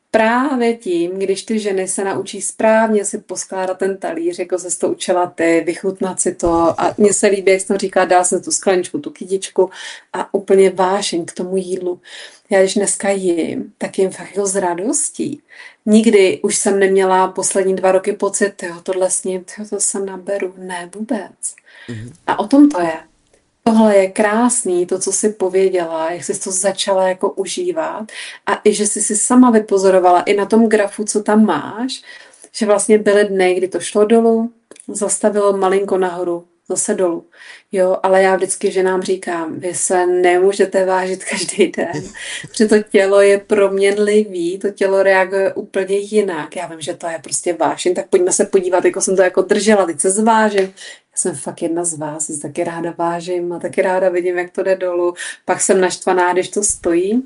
Právě tím, když ty ženy se naučí správně si poskládat ten talíř, jako se to učila ty, vychutnat si to a mně se líbí, jak jsem říká, dá se tu skleničku, tu kytičku a úplně vášeň k tomu jídlu. Já když dneska jím, tak jim fakt jako s radostí. Nikdy už jsem neměla poslední dva roky pocit, tyjo, tohle sním, tyjo, to se naberu. Ne, vůbec. Mm-hmm. A o tom to je. Tohle je krásný, to, co jsi pověděla, jak jsi to začala jako užívat a i, že jsi si sama vypozorovala i na tom grafu, co tam máš, že vlastně byly dny, kdy to šlo dolů, zastavilo malinko nahoru, zase dolů. Jo, ale já vždycky ženám říkám, vy se nemůžete vážit každý den, protože to tělo je proměnlivý, to tělo reaguje úplně jinak. Já vím, že to je prostě vášeň, tak pojďme se podívat, jako jsem to jako držela, teď se zvážím. Já jsem fakt jedna z vás, já taky ráda vážím a taky ráda vidím, jak to jde dolů. Pak jsem naštvaná, když to stojí.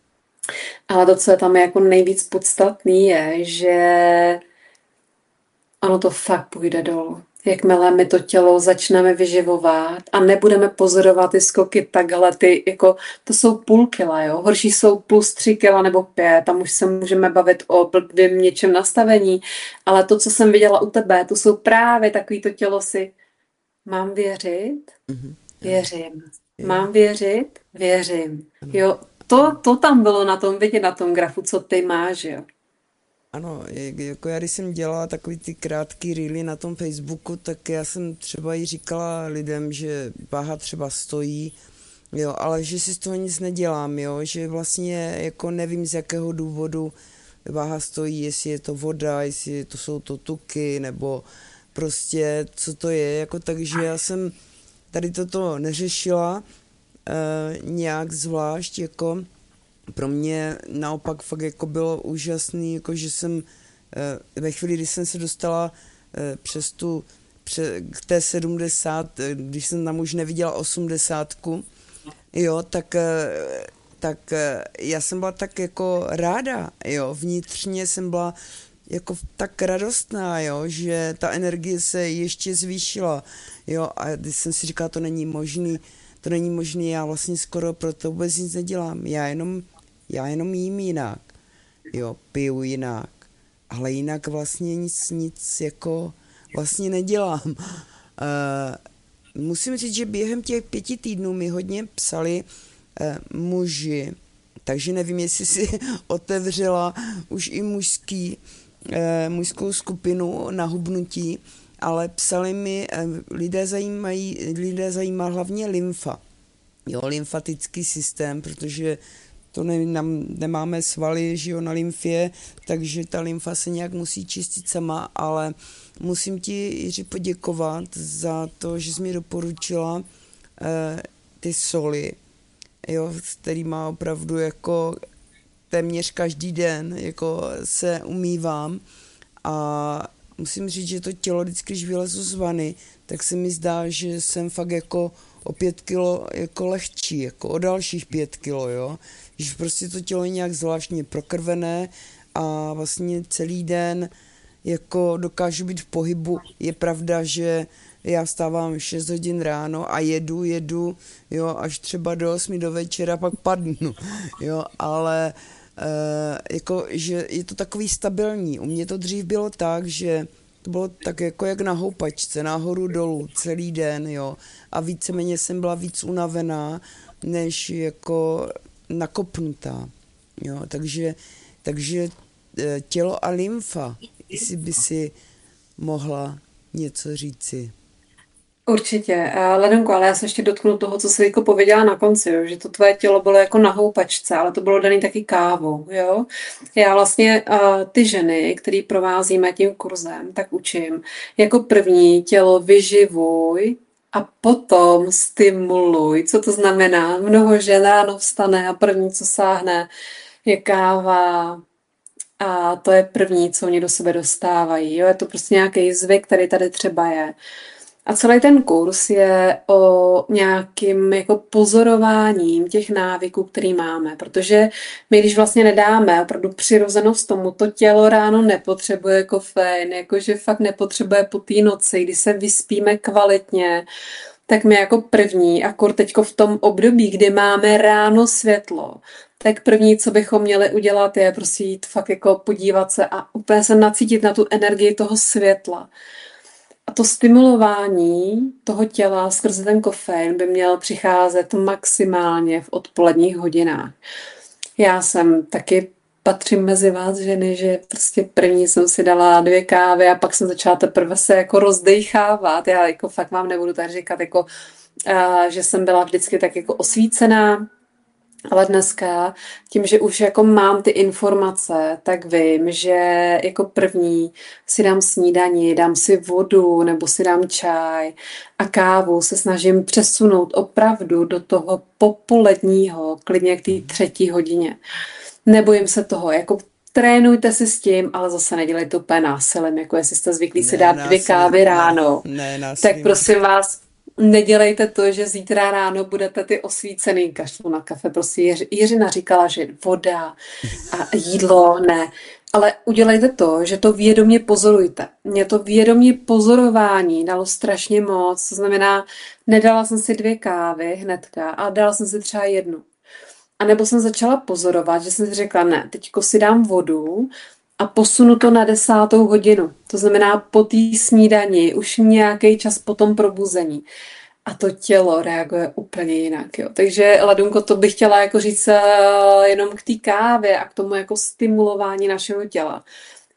Ale to, co je tam jako nejvíc podstatný, je, že ono to fakt půjde dolů. Jakmile my to tělo začneme vyživovat a nebudeme pozorovat ty skoky takhle, ty, jako, to jsou půl kila, jo? Horší jsou plus tři kila nebo pět, tam už se můžeme bavit o blbým něčem nastavení, ale to, co jsem viděla u tebe, to jsou právě takový to tělo si, mám věřit? Věřím. Mám věřit? Věřím. Jo, to, to tam bylo na tom vidět, na tom grafu, co ty máš, jo. Ano, jak- jako já když jsem dělala takový ty krátký reely na tom Facebooku, tak já jsem třeba i říkala lidem, že váha třeba stojí, jo, ale že si z toho nic nedělám, jo, že vlastně jako nevím z jakého důvodu váha stojí, jestli je to voda, jestli to jsou to tuky, nebo prostě co to je, jako takže já jsem tady toto neřešila e, nějak zvlášť, jako pro mě naopak fakt jako bylo úžasný, jako že jsem e, ve chvíli, kdy jsem se dostala e, přes tu, pře, k té sedmdesát, e, když jsem tam už neviděla osmdesátku, jo, tak, e, tak e, já jsem byla tak jako ráda, jo, vnitřně jsem byla jako tak radostná, jo, že ta energie se ještě zvýšila, jo, a když jsem si říkala, to není možný, to není možný, já vlastně skoro pro to vůbec nic nedělám, já jenom, já jenom jím jinak, jo, piju jinak, ale jinak vlastně nic, nic jako vlastně nedělám. Uh, musím říct, že během těch pěti týdnů mi hodně psali uh, muži, takže nevím, jestli si otevřela už i mužský, eh, mužskou skupinu na hubnutí, ale psali mi, eh, lidé zajímají, lidé zajímá hlavně lymfa, jo, lymfatický systém, protože to ne, nám, nemáme svaly, že jo, na lymfě, takže ta lymfa se nějak musí čistit sama, ale musím ti, Jiři, poděkovat za to, že jsi mi doporučila eh, ty soli, jo, s kterýma opravdu jako téměř každý den jako se umývám a musím říct, že to tělo vždycky, když vylezu z vany, tak se mi zdá, že jsem fakt jako o pět kilo jako lehčí, jako o dalších pět kilo, jo. Že prostě to tělo je nějak zvláštně prokrvené a vlastně celý den jako dokážu být v pohybu. Je pravda, že já vstávám šest hodin ráno a jedu, jedu, jo, až třeba do osmi do večera, pak padnu, jo, ale e, jako, že je to takový stabilní. U mě to dřív bylo tak, že to bylo tak jako jak na houpačce, nahoru dolů, celý den, jo, a víceméně jsem byla víc unavená, než jako nakopnutá, jo, takže, takže e, tělo a lymfa, jestli by si mohla něco říci. Určitě. Eh, Lenonko, ale já se ještě dotknu toho, co jsi jako pověděla na konci, jo? Že to tvoje tělo bylo jako na houpačce, ale to bylo daný taky kávou, jo. Já vlastně uh, ty ženy, který provázíme tím kurzem, tak učím jako první tělo vyživuj a potom stimuluj. Co to znamená? Mnoho žen ráno vstane a první, co sáhne, je káva, a to je první, co oni do sebe dostávají. Jo? Je to prostě nějaký zvyk, který tady třeba je. A celý ten kurz je o nějakým jako pozorováním těch návyků, který máme, protože my, když vlastně nedáme opravdu přirozenost tomu, to tělo ráno nepotřebuje kofein, jakože fakt nepotřebuje po té noci, kdy se vyspíme kvalitně, tak my jako první, akor teďko v tom období, kdy máme ráno světlo, tak první, co bychom měli udělat, je prostě jít fakt jako podívat se a úplně se nacítit na tu energii toho světla. A to stimulování toho těla skrze ten kofein by měl přicházet maximálně v odpoledních hodinách. Já jsem taky patřím mezi vás ženy, že prostě první jsem si dala dvě kávy a pak jsem začala teprve se jako rozdejchávat. Já jako fakt vám nebudu tak říkat, jako, uh, že jsem byla vždycky tak jako osvícená, ale dneska, tím, že už jako mám ty informace, tak vím, že jako první si dám snídani, dám si vodu nebo si dám čaj a kávu se snažím přesunout opravdu do toho popoledního, klidně k té třetí hodině. Nebojím se toho, jako trénujte si s tím, ale zase nedělejte úplně násilím, jako jestli jste zvyklí si dát dvě kávy ráno, ne, ne, tak prosím vás, nedělejte to, že zítra ráno budete ty osvícený, kašlu na kafe, prostě Jiř, Jiřina říkala, že voda a jídlo, ne, ale udělejte to, že to vědomě pozorujte. Mě to vědomě pozorování dalo strašně moc, to znamená, nedala jsem si dvě kávy hnedka, ale dala jsem si třeba jednu. A nebo jsem začala pozorovat, že jsem si řekla, ne, teďko si dám vodu a posunu to na desátou hodinu. To znamená po té snídani, už nějaký čas po tom probuzení. A to tělo reaguje úplně jinak. Jo. Takže, Ladunko, to bych chtěla jako říct jenom k té kávě a k tomu jako stimulování našeho těla.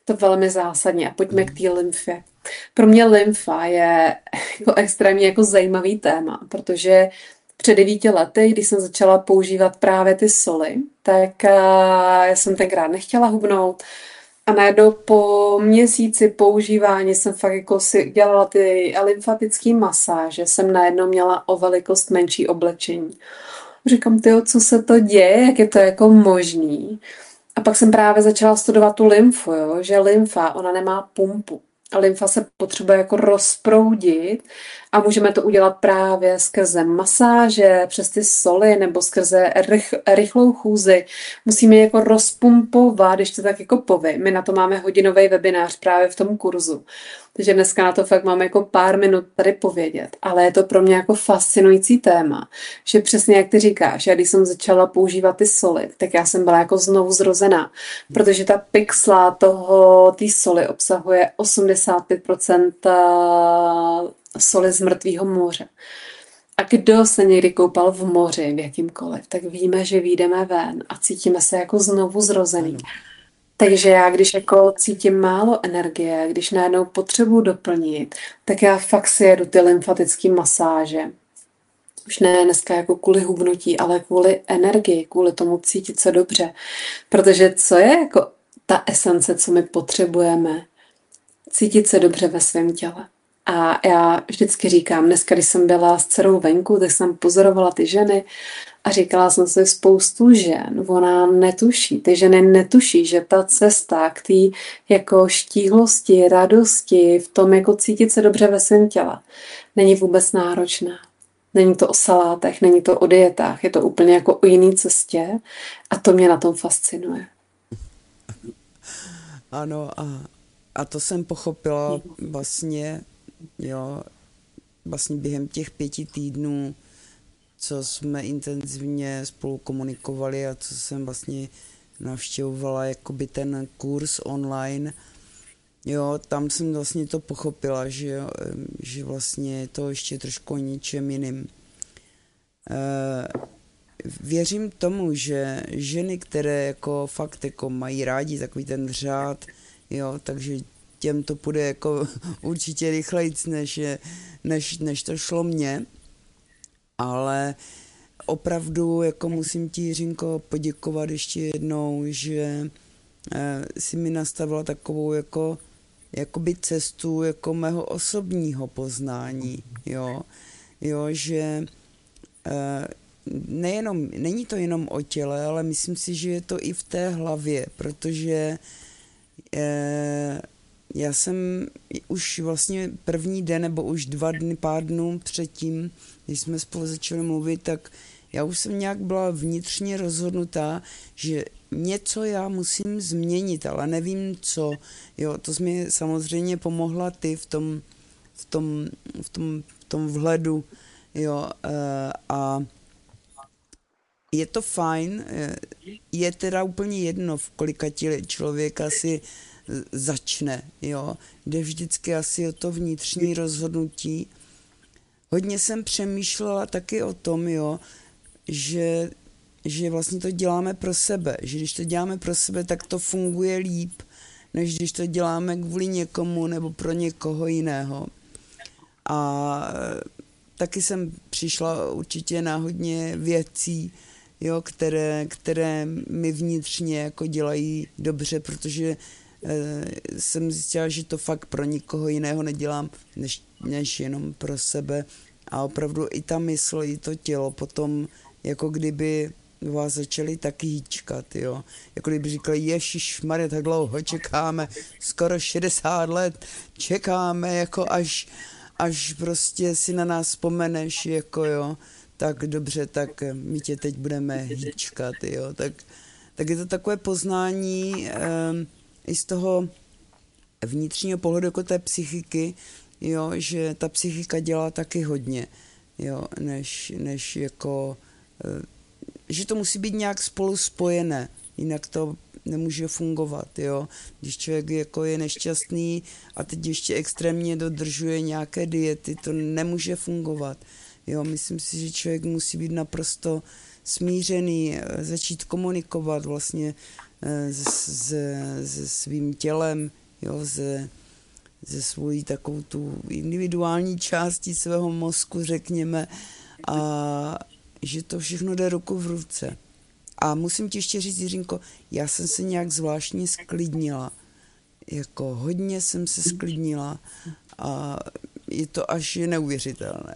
To velmi zásadně. A pojďme k té lymfě. Pro mě lymfa je jako extrémně jako zajímavý téma, protože před devíti lety, když jsem začala používat právě ty soli, tak já jsem tenkrát nechtěla hubnout a najednou po měsíci používání jsem fakt jako si dělala ty lymfatické masáže, jsem najednou měla o velikost menší oblečení. Říkám, tyjo, co se to děje, jak je to jako možný? A pak jsem právě začala studovat tu lymfu, jo? Že lymfa, ona nemá pumpu. A lymfa se potřebuje jako rozproudit a můžeme to udělat právě skrze masáže, přes ty soli nebo skrze rych, rychlou chůzi. Musíme jako rozpumpovat, když to tak jako povím. My na to máme hodinový webinář právě v tom kurzu. Takže dneska na to fakt mám jako pár minut tady povědět. Ale je to pro mě jako fascinující téma, že přesně jak ty říkáš, já když jsem začala používat ty soli, tak já jsem byla jako znovu zrozená, protože ta pixla toho, té soli obsahuje osmdesát pět procent soli z mrtvého moře. A kdo se někdy koupal v moři, v jakýmkoliv, tak víme, že vyjdeme ven a cítíme se jako znovu zrozený. Takže já, když jako cítím málo energie, když najednou potřebuji doplnit, tak já fakt si jedu ty lymfatické masáže. Už ne dneska jako kvůli hubnutí, ale kvůli energii, kvůli tomu cítit se dobře. Protože co je jako ta esence, co my potřebujeme? Cítit se dobře ve svém těle. A já vždycky říkám, dneska, když jsem byla s dcerou venku, tak jsem pozorovala ty ženy a říkala jsem si, spoustu žen, ona netuší, ty ženy netuší, že ta cesta k té jako štíhlosti, radosti, v tom jako cítit se dobře ve svém těle, není vůbec náročná. Není to o salátech, není to o dietách, je to úplně jako o jiné cestě a to mě na tom fascinuje. Ano, a, a to jsem pochopila vlastně, jo, vlastně během těch pěti týdnů, co jsme intenzivně spolu komunikovali a co jsem vlastně navštěvovala jakoby ten kurz online, jo, tam jsem vlastně to pochopila, že, že vlastně je to ještě trošku o ničem jiným. E, věřím tomu, že ženy, které jako fakt jako mají rádi takový ten řád, jo, takže těm to půjde jako určitě rychlejc, než, než, než to šlo mně, ale opravdu jako musím ti, Jiřinko, poděkovat ještě jednou, že e, si mi nastavila takovou jako jakoby cestu jako mého osobního poznání, jo, jo, že e, nejenom, není to jenom o těle, ale myslím si, že je to i v té hlavě, protože e, já jsem už vlastně první den nebo už dva dny, pár dnů předtím, když jsme spolu začali mluvit, tak já už jsem nějak byla vnitřně rozhodnutá, že něco já musím změnit, ale nevím co. Jo, to jsi mi samozřejmě pomohla ty v tom, v tom, v tom, v tom vhledu, jo, a je to fajn, je teda úplně jedno, v kolika ti člověk asi začne, jo, jde vždycky asi o to vnitřní rozhodnutí. Hodně jsem přemýšlela taky o tom, jo, že, že vlastně to děláme pro sebe, že když to děláme pro sebe, tak to funguje líp, než když to děláme kvůli někomu nebo pro někoho jiného. A taky jsem přišla určitě na hodně věcí, jo, které, které mi vnitřně jako dělají dobře, protože e, jsem zjistila, že to fakt pro nikoho jiného nedělám, než, než jenom pro sebe. A opravdu i ta mysl, i to tělo potom, jako kdyby vás začali taky hýčkat, jo. Jako kdyby říkali, ježišmarja, tak dlouho čekáme, skoro šedesát let čekáme, jako až, až prostě si na nás vzpomeneš, jako jo, tak dobře, tak my tě teď budeme hýčkat, jo. Tak, tak je to takové poznání um, i z toho vnitřního pohledu jako té psychiky, jo, že ta psychika dělá taky hodně, jo, než, než jako, že to musí být nějak spolu spojené, jinak to nemůže fungovat, jo. Když člověk jako je nešťastný a teď ještě extrémně dodržuje nějaké diety, to nemůže fungovat, jo. Myslím si, že člověk musí být naprosto smířený, začít komunikovat vlastně se, se svým tělem, jo, se, se svojí takovou tu individuální částí svého mozku, řekněme, a že to všechno jde ruku v ruce. A musím ti ještě říct, Jiřinko, já jsem se nějak zvláštně sklidnila. Jako hodně jsem se sklidnila a je to až neuvěřitelné.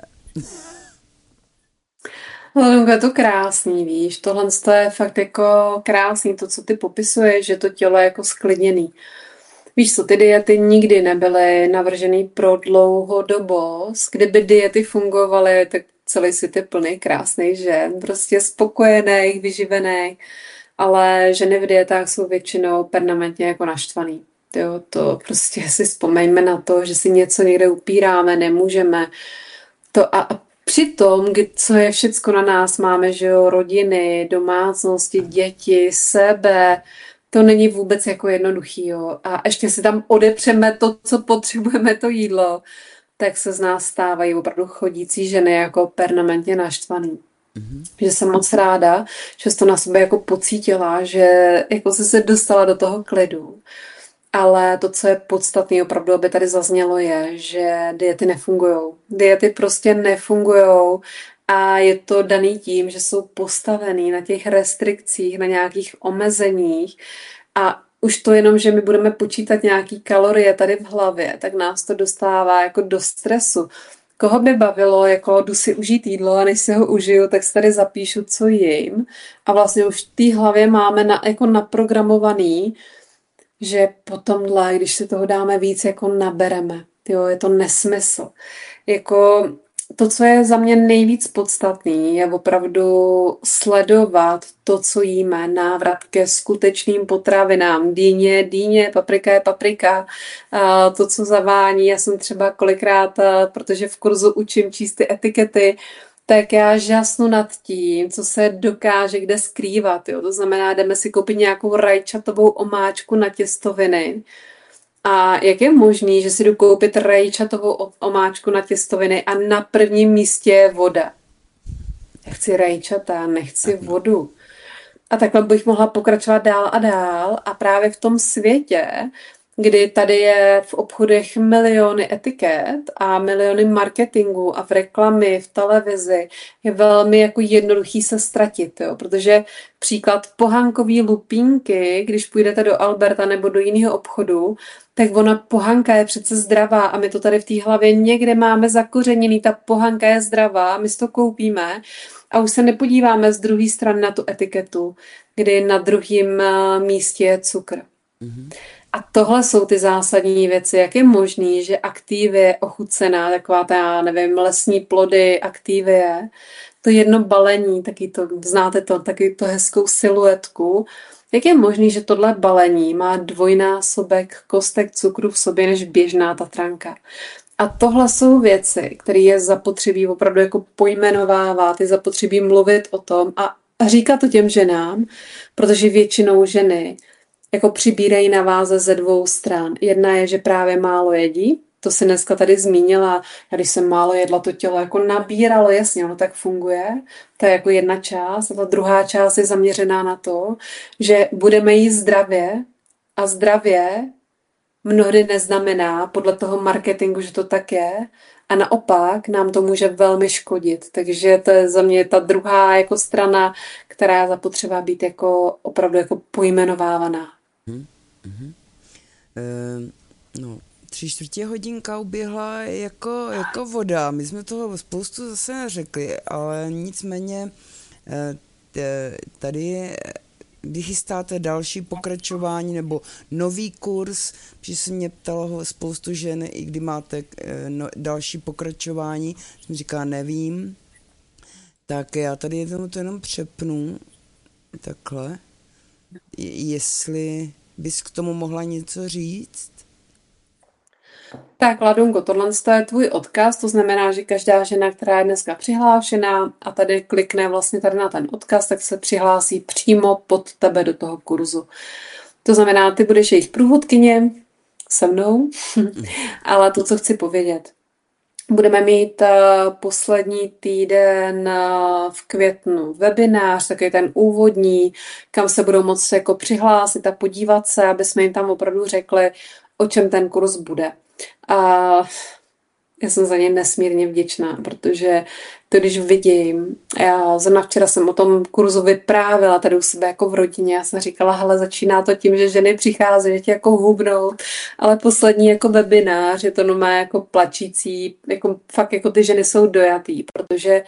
No, je to krásný, víš, tohle je fakt jako krásný, to, co ty popisuješ, že to tělo je jako sklidněný. Víš co, ty diety nikdy nebyly navržený pro dlouhodobost. Kdyby diety fungovaly, tak celý svět je plný krásných žen, prostě spokojených, vyživených, ale ženy v dietách jsou většinou permanentně jako naštvaný. Jo, to prostě si vzpomeňme na to, že si něco někde upíráme, nemůžeme. To a, a přitom, co je všecko na nás, máme, že jo, rodiny, domácnosti, děti, sebe, to není vůbec jako jednoduchý, jo. A ještě si tam odepřeme to, co potřebujeme, to jídlo, tak se z nás stávají opravdu chodící ženy jako permanentně naštvaný. Mm-hmm. Že jsem moc ráda, že jsi to na sebe jako pocítila, že jako jsi se dostala do toho klidu. Ale to, co je podstatné opravdu, aby tady zaznělo, je, že diety nefungujou. Diety prostě nefungujou a je to daný tím, že jsou postavený na těch restrikcích, na nějakých omezeních a už to jenom, že my budeme počítat nějaký kalorie tady v hlavě, tak nás to dostává jako do stresu. Koho by bavilo, jako jdu si užít jídlo a než si ho užiju, tak si tady zapíšu, co jím. A vlastně už v té hlavě máme na, jako naprogramovaný, že potomhle, když si toho dáme víc, jako nabereme. Jo, je to nesmysl. Jako to, co je za mě nejvíc podstatný, je opravdu sledovat to, co jíme, návrat ke skutečným potravinám. Dýně, dýně, paprika je paprika. A to, co zavání, já jsem třeba kolikrát, protože v kurzu učím číst ty etikety, tak já žasnu nad tím, co se dokáže kde skrývat. Jo? To znamená, jdeme si koupit nějakou rajčatovou omáčku na těstoviny. A jak je možný, že si jdu koupit rajčatovou omáčku na těstoviny a na prvním místě je voda? Já chci rajčata, nechci vodu. A takhle bych mohla pokračovat dál a dál. A právě v tom světě, kdy tady je v obchodech miliony etiket a miliony marketingu a v reklamy, v televizi, je velmi jako jednoduchý se ztratit, jo? Protože příklad pohánkový lupínky, když půjdete do Alberta nebo do jiného obchodu, tak ona pohanka je přece zdravá a my to tady v té hlavě někde máme zakořeněný, ta pohanka je zdravá, my si to koupíme a už se nepodíváme z druhé strany na tu etiketu, kdy na druhém místě je cukr. Mm-hmm. A tohle jsou ty zásadní věci, jak je možný, že Activie ochucená, taková ta, já nevím, lesní plody Activie, to jedno balení, taky to, znáte to, taky to hezkou siluetku, jak je možný, že tohle balení má dvojnásobek kostek cukru v sobě než běžná tatranka. A tohle jsou věci, které je zapotřebí opravdu jako pojmenovávat, je zapotřebí mluvit o tom a říkat to těm ženám, protože většinou ženy jako přibírají na váze ze dvou stran. Jedna je, že právě málo jedí, to se dneska tady zmínila, já když jsem málo jedla, to tělo jako nabíralo, jasně, ono tak funguje, to je jako jedna část, a ta druhá část je zaměřená na to, že budeme jíst zdravě a zdravě mnohdy neznamená podle toho marketingu, že to tak je, a naopak nám to může velmi škodit. Takže to je za mě ta druhá jako strana, která zapotřebá být jako opravdu jako pojmenovávaná. Hmm. Hmm. Uh, no, tři čtvrtě hodinka uběhla jako, jako voda. My jsme toho spoustu zase neřekli, ale nicméně tady kdy chystáte další pokračování nebo nový kurz, protože se mě ptalo spoustu žen, i kdy máte no, další pokračování, jsem říká, nevím, tak já tady jenom to jenom přepnu, takhle, jestli bys k tomu mohla něco říct? Tak, Ladunko, tohle je tvůj odkaz, to znamená, že každá žena, která je dneska přihlášená a tady klikne vlastně tady na ten odkaz, tak se přihlásí přímo pod tebe do toho kurzu. To znamená, ty budeš jejich průvodkyně se mnou, ale to, co chci povědět. Budeme mít uh, poslední týden uh, v květnu webinář, takový ten úvodní, kam se budou moct jako přihlásit a podívat se, aby jsme jim tam opravdu řekli, o čem ten kurz bude. A já jsem za ně nesmírně vděčná, protože to, když vidím, já zrovna včera jsem o tom kurzu vyprávila tady u sebe jako v rodině, já jsem říkala, hele, začíná to tím, že ženy přichází, že tě jako hubnou, ale poslední jako webinář je to normálně jako plačící, jako fakt jako ty ženy jsou dojatý, protože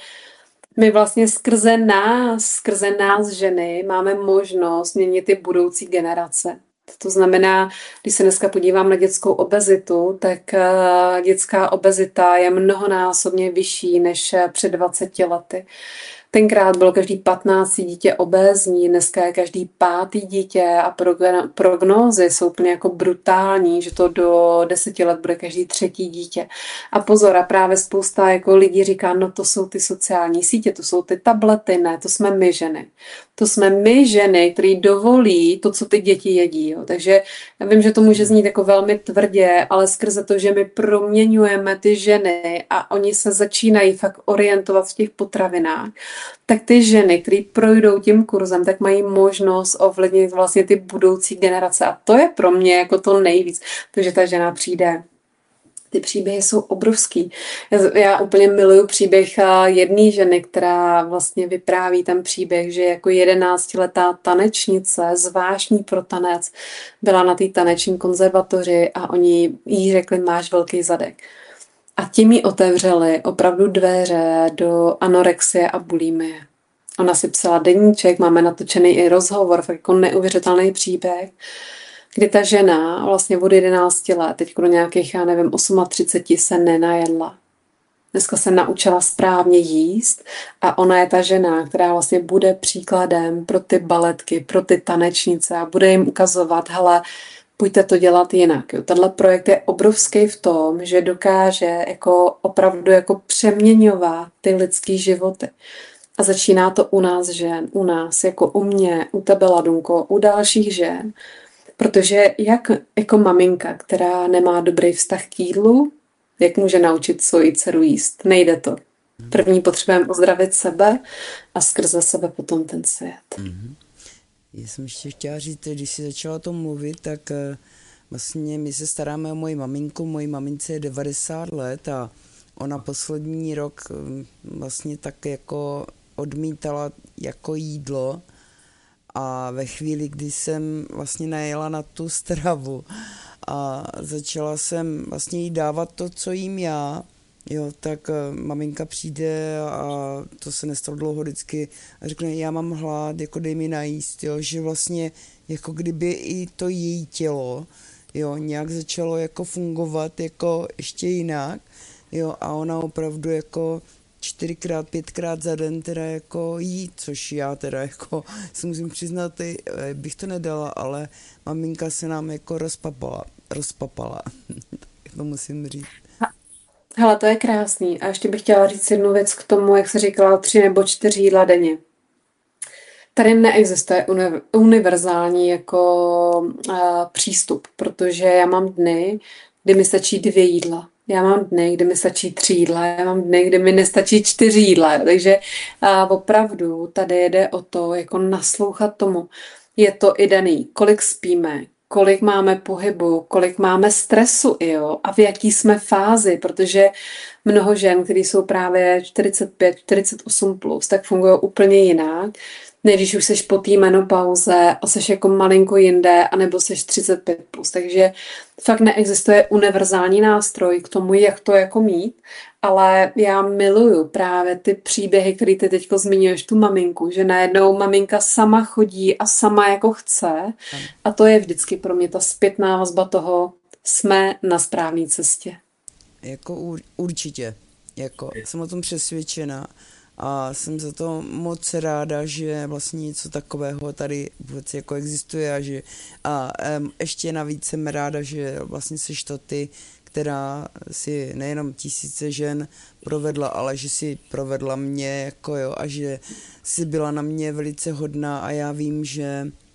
my vlastně skrze nás, skrze nás ženy máme možnost měnit ty budoucí generace. To znamená, když se dneska podívám na dětskou obezitu, tak uh, dětská obezita je mnohonásobně vyšší než před dvaceti lety. Tenkrát bylo každý patnáctý dítě obézní, dneska je každý pátý dítě a prognózy jsou úplně jako brutální, že to do deseti let bude každý třetí dítě. A pozor, a právě spousta jako lidí říká, no to jsou ty sociální sítě, to jsou ty tablety, ne, to jsme my ženy. To jsme my ženy, který dovolí to, co ty děti jedí. Jo. Takže já vím, že to může znít jako velmi tvrdě, ale skrze to, že my proměňujeme ty ženy a oni se začínají fakt orientovat v těch potravinách, tak ty ženy, které projdou tím kurzem, tak mají možnost ovlivnit vlastně ty budoucí generace. A to je pro mě jako to nejvíc, protože ta žena přijde. Ty příběhy jsou obrovský. Já, já úplně miluju příběh jedné ženy, která vlastně vypráví ten příběh, že jako jedenáctiletá tanečnice, zvláštní pro tanec, byla na té taneční konzervatoři a oni jí řekli, máš velký zadek. A tím jí otevřeli opravdu dveře do anorexie a bulimie. Ona si psala deníček, máme natočený i rozhovor, tak jako neuvěřitelný příběh, kdy ta žena vlastně od jedenácti let, teď do nějakých, já nevím, třiceti osmi se nenajedla. Dneska se naučila správně jíst a ona je ta žena, která vlastně bude příkladem pro ty baletky, pro ty tanečnice a bude jim ukazovat, hele, pojďte to dělat jinak. Tenhle projekt je obrovský v tom, že dokáže jako opravdu jako přeměňovat ty lidský životy. A začíná to u nás žen, u nás, jako u mě, u tebe, Ladunko, u dalších žen. Protože jak jako maminka, která nemá dobrý vztah k jídlu, jak může naučit svoji dceru jíst? Nejde to. První potřebujeme ozdravit sebe a skrze sebe potom ten svět. Mm-hmm. Já jsem ještě chtěla říct, když jsi začala o tom mluvit, tak uh, vlastně my se staráme o moji maminku, mojí mamince je devadesát let a ona poslední rok um, vlastně tak jako odmítala jako jídlo a ve chvíli, kdy jsem vlastně najela na tu stravu a začala jsem vlastně jí dávat to, co jím já, jo, tak uh, maminka přijde a to se nestalo dlouho vždycky a řekne, já mám hlad, jako dej mi najíst, jo, že vlastně jako kdyby i to její tělo, jo, nějak začalo jako fungovat jako ještě jinak, jo, a ona opravdu jako čtyřikrát, pětkrát za den teda jako jí, což já teda jako si musím přiznat, bych to nedala, ale maminka se nám jako rozpapala, rozpapala, tak to musím říct. Hele, to je krásný. A ještě bych chtěla říct jednu věc k tomu, jak se říkala, tři nebo čtyři jídla denně. Tady neexistuje uni- univerzální jako uh, přístup, protože já mám dny, kdy mi stačí dvě jídla. Já mám dny, kdy mi stačí tři jídla, já mám dny, kdy mi nestačí čtyři jídla. Takže uh, opravdu tady jde o to, jako naslouchat tomu. Je to i daný, kolik spíme, kolik máme pohybu, kolik máme stresu, jo, a v jaký jsme fázi, protože mnoho žen, které jsou právě čtyřicet pět, čtyřicet osm plus, tak fungují úplně jinak, než když už seš po té menopauze a seš jako malinko jinde, anebo seš třicet pět plus. Takže fakt neexistuje univerzální nástroj k tomu, jak to jako mít, ale já miluju právě ty příběhy, které ty teďko zmiňuješ, tu maminku, že najednou maminka sama chodí a sama jako chce a to je vždycky pro mě ta zpětná vazba toho, jsme na správné cestě. Jako ur, určitě, jako jsem o tom přesvědčena a jsem za to moc ráda, že vlastně něco takového tady vůbec jako existuje a že a um, ještě navíc jsem ráda, že vlastně seš to ty, která si nejenom tisíce žen provedla, ale že si provedla mě jako jo a že si byla na mě velice hodná a já vím, že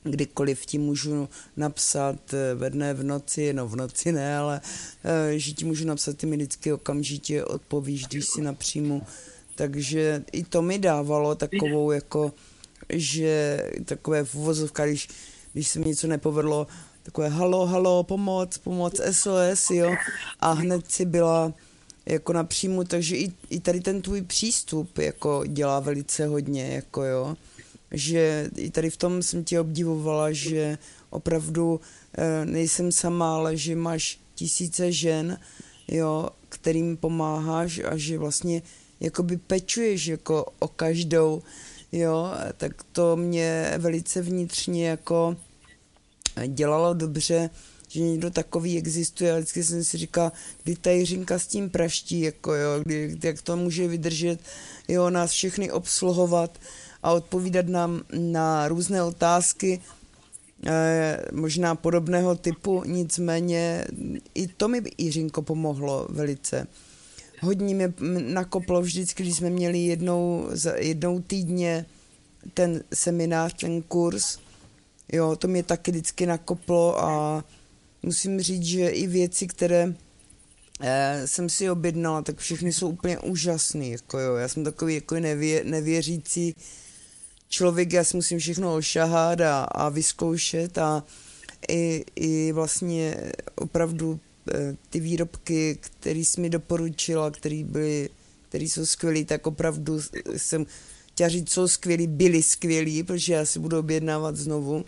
kdykoliv ti můžu napsat ve dne, v noci, no v noci ne, ale že ti můžu napsat, ty mi vždycky okamžitě odpovíš, když si napříjmu. Takže i to mi dávalo takovou jako, že takové v uvozovkách, když, když se mi něco nepovedlo, takové halo, halo, pomoc, pomoc, S O S, jo, a hned si byla jako napříjmu, takže i, i tady ten tvůj přístup jako dělá velice hodně, jako jo, že i tady v tom jsem tě obdivovala, že opravdu e, nejsem sama, ale že máš tisíce žen, jo, kterým pomáháš a že vlastně jakoby pečuješ jako o každou, jo, tak to mě velice vnitřně jako dělalo dobře, že někdo takový existuje, a vždycky jsem si říkal, kdy ta Jiřinka s tím praští, jako jo, kdy, jak to může vydržet, jo, nás všechny obsluhovat a odpovídat nám na různé otázky, eh, možná podobného typu, nicméně i to mi Jiřinko pomohlo velice. Hodně mě nakoplo vždycky, když jsme měli jednou, jednou týdně ten seminář, ten kurz, jo, to mě taky vždycky nakoplo a musím říct, že i věci, které eh, jsem si objednala, tak všechny jsou úplně úžasné, jako jo, já jsem takový jako nevě, nevěřící člověk, já si musím všechno ošahat a, a vyzkoušet a i, i vlastně opravdu eh, ty výrobky, které jsi mi doporučila, které byly, které jsou skvělé, tak opravdu jsem chtěla říct, jsou skvělí, byli skvělí, protože já si budu objednávat znovu.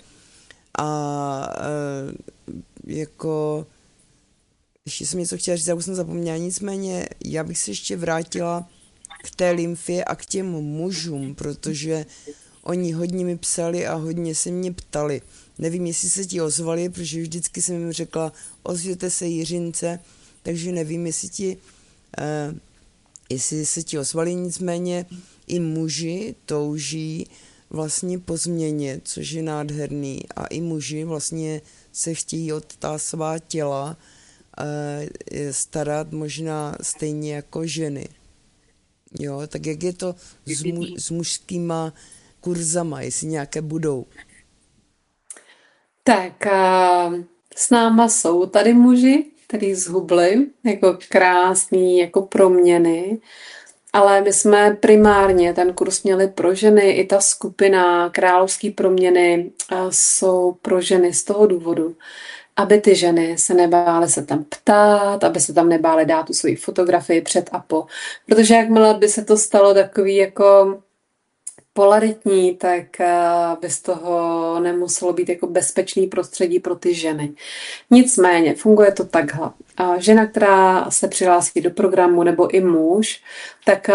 A e, jako ještě jsem něco chtěla říct, já už jsem zapomněla, nicméně já bych se ještě vrátila k té lymfě a k těm mužům, protože oni hodně mi psali a hodně se mě ptali. Nevím, jestli se ti ozvali, protože vždycky jsem jim řekla, ozvěte se Jiřince, takže nevím, jestli ti, e, jestli se ti ozvali, nicméně i muži touží vlastně po změně, což je nádherný, a i muži vlastně se chtějí o ta svá těla e, starat možná stejně jako ženy. Jo, tak jak je to s, mu, s mužskýma kurzama, jestli nějaké budou? Tak a s náma jsou tady muži, který zhubli, jako krásný, jako proměny, ale my jsme primárně ten kurz měli pro ženy, i ta skupina Královský proměny jsou pro ženy z toho důvodu, aby ty ženy se nebály se tam ptát, aby se tam nebály dát tu svoji fotografii před a po. Protože jakmile by se to stalo takový jako polaritní, tak by z toho nemuselo být jako bezpečný prostředí pro ty ženy. Nicméně funguje to takhle. Žena, která se přihlásí do programu, nebo i muž, tak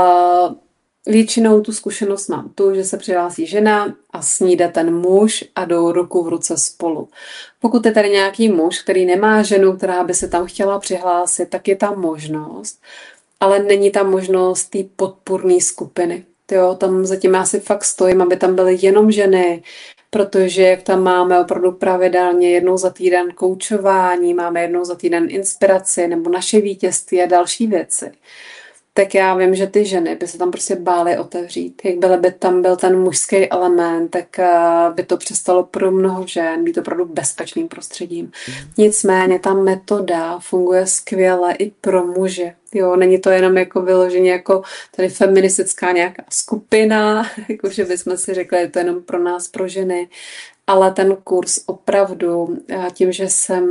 většinou tu zkušenost mám tu, že se přihlásí žena a s ní jde ten muž a jdou ruku v ruce spolu. Pokud je tady nějaký muž, který nemá ženu, která by se tam chtěla přihlásit, tak je tam možnost, ale není tam možnost té podpůrné skupiny. Jo, tam zatím já si fakt stojím, aby tam byly jenom ženy, protože jak tam máme opravdu pravidelně jednou za týden koučování, máme jednou za týden inspiraci nebo naše vítězství a další věci, tak já vím, že ty ženy by se tam prostě bály otevřít. Jak by tam byl ten mužský element, tak by to přestalo pro mnoho žen být opravdu bezpečným prostředím. Nicméně ta metoda funguje skvěle i pro muže. Jo, není to jenom jako vyloženě jako tady feministická nějaká skupina, jako že bychom si řekli, že to je jenom pro nás, pro ženy, ale ten kurz opravdu, tím, že jsem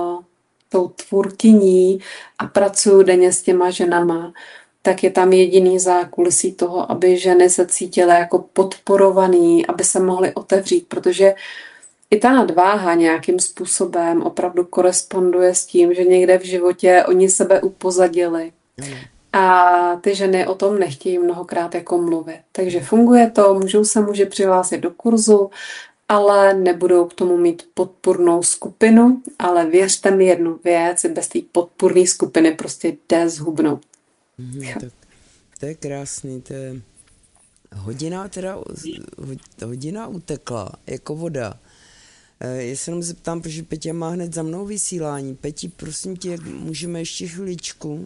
tou tvůrkyní a pracuju denně s těma ženama, tak je tam jediný zákulisí toho, aby ženy se cítily jako podporovaný, aby se mohly otevřít, protože i ta nadváha nějakým způsobem opravdu koresponduje s tím, že někde v životě oni sebe upozadili. Mm. A ty ženy o tom nechtějí mnohokrát jako mluvit. Takže funguje to, můžou se muži přihlásit do kurzu, ale nebudou k tomu mít podpůrnou skupinu, ale věřte mi jednu věc, bez té podpůrné skupiny prostě jde zhubnout. Mm, tak to je krásný, to je hodina teda, hodina utekla, jako voda. Já se jenom zeptám, protože Peťa má hned za mnou vysílání. Peti, prosím tě, můžeme ještě chviličku?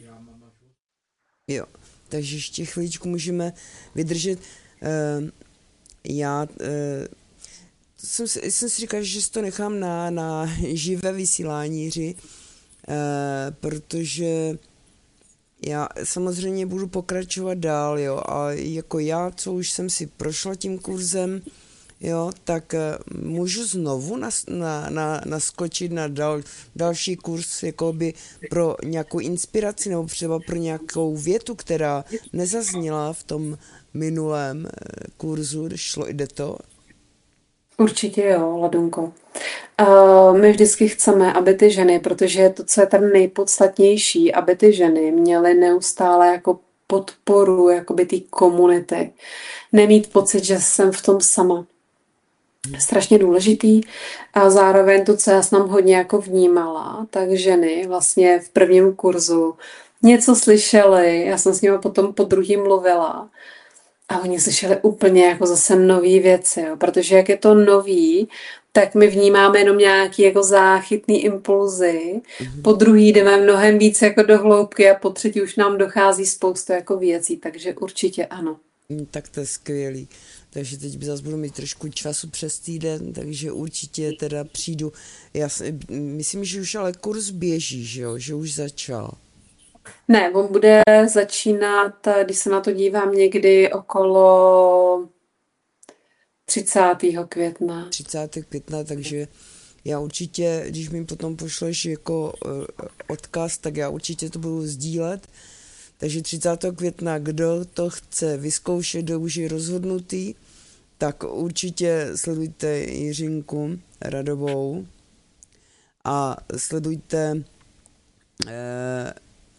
Jo, takže ještě chviličku můžeme vydržet. Já jsem, si- jsem si říkal, že si to nechám na, na živé vysílání, Jiři, eh, protože já samozřejmě budu pokračovat dál, jo, a jako já, co už jsem si prošla tím kurzem, jo, tak eh, můžu znovu nas, na, na, naskočit na dal, další kurz, jakoby pro nějakou inspiraci nebo třeba pro nějakou větu, která nezazněla v tom minulém eh, kurzu, šlo i jde to. Určitě jo, Ladunko. Uh, my vždycky chceme, aby ty ženy, protože to, co je ten nejpodstatnější, aby ty ženy měly neustále jako podporu jakoby té komunity. Nemít pocit, že jsem v tom sama. Strašně důležitý. A zároveň to, co já jsem hodně jako vnímala, tak ženy vlastně v prvním kurzu něco slyšely, já jsem s nimi potom po druhý mluvila a oni slyšeli úplně jako zase nový věci, jo. Protože jak je to nový, tak my vnímáme jenom nějaký jako záchytný impulzy, po druhý jdeme mnohem víc jako do hloubky a po třetí už nám dochází spoustu jako věcí, takže určitě ano. Mm, Tak to je skvělý. Takže teď zase budu mít trošku času přes týden, takže určitě teda přijdu. Já si- myslím, že už ale kurz běží, že jo, že už začal. Ne, on bude začínat, když se na to dívám, někdy okolo třicátého května. třicátého května, takže já určitě, když mi potom pošleš jako uh, odkaz, tak já určitě to budu sdílet. Takže třicátého května, kdo to chce vyzkoušet, kdo už je rozhodnutý, tak určitě sledujte Jiřinku Radovou a sledujte, eh,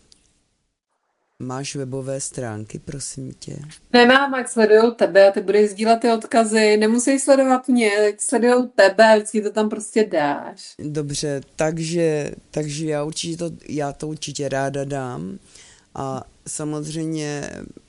máš webové stránky, prosím tě. Nemám, jak sledujou tebe a ty budeš sdílet ty odkazy, nemusí sledovat mě, sledujou tebe, vždycky to tam prostě dáš. Dobře, takže, takže já, určitě to, já to určitě ráda dám a samozřejmě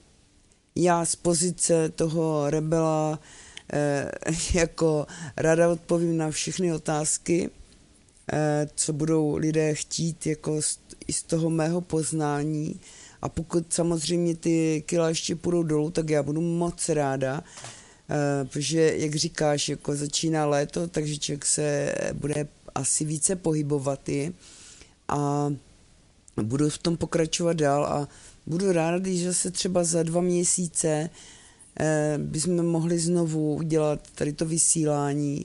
já z pozice toho rebela eh, jako ráda odpovím na všechny otázky, eh, co budou lidé chtít jako z, i z toho mého poznání a pokud samozřejmě ty kila ještě půjdou dolů, tak já budu moc ráda, eh, protože jak říkáš, jako začíná léto, takže člověk se bude asi více pohybovat i a budu v tom pokračovat dál a budu ráda, když zase třeba za dva měsíce eh, bychom mohli znovu udělat tady to vysílání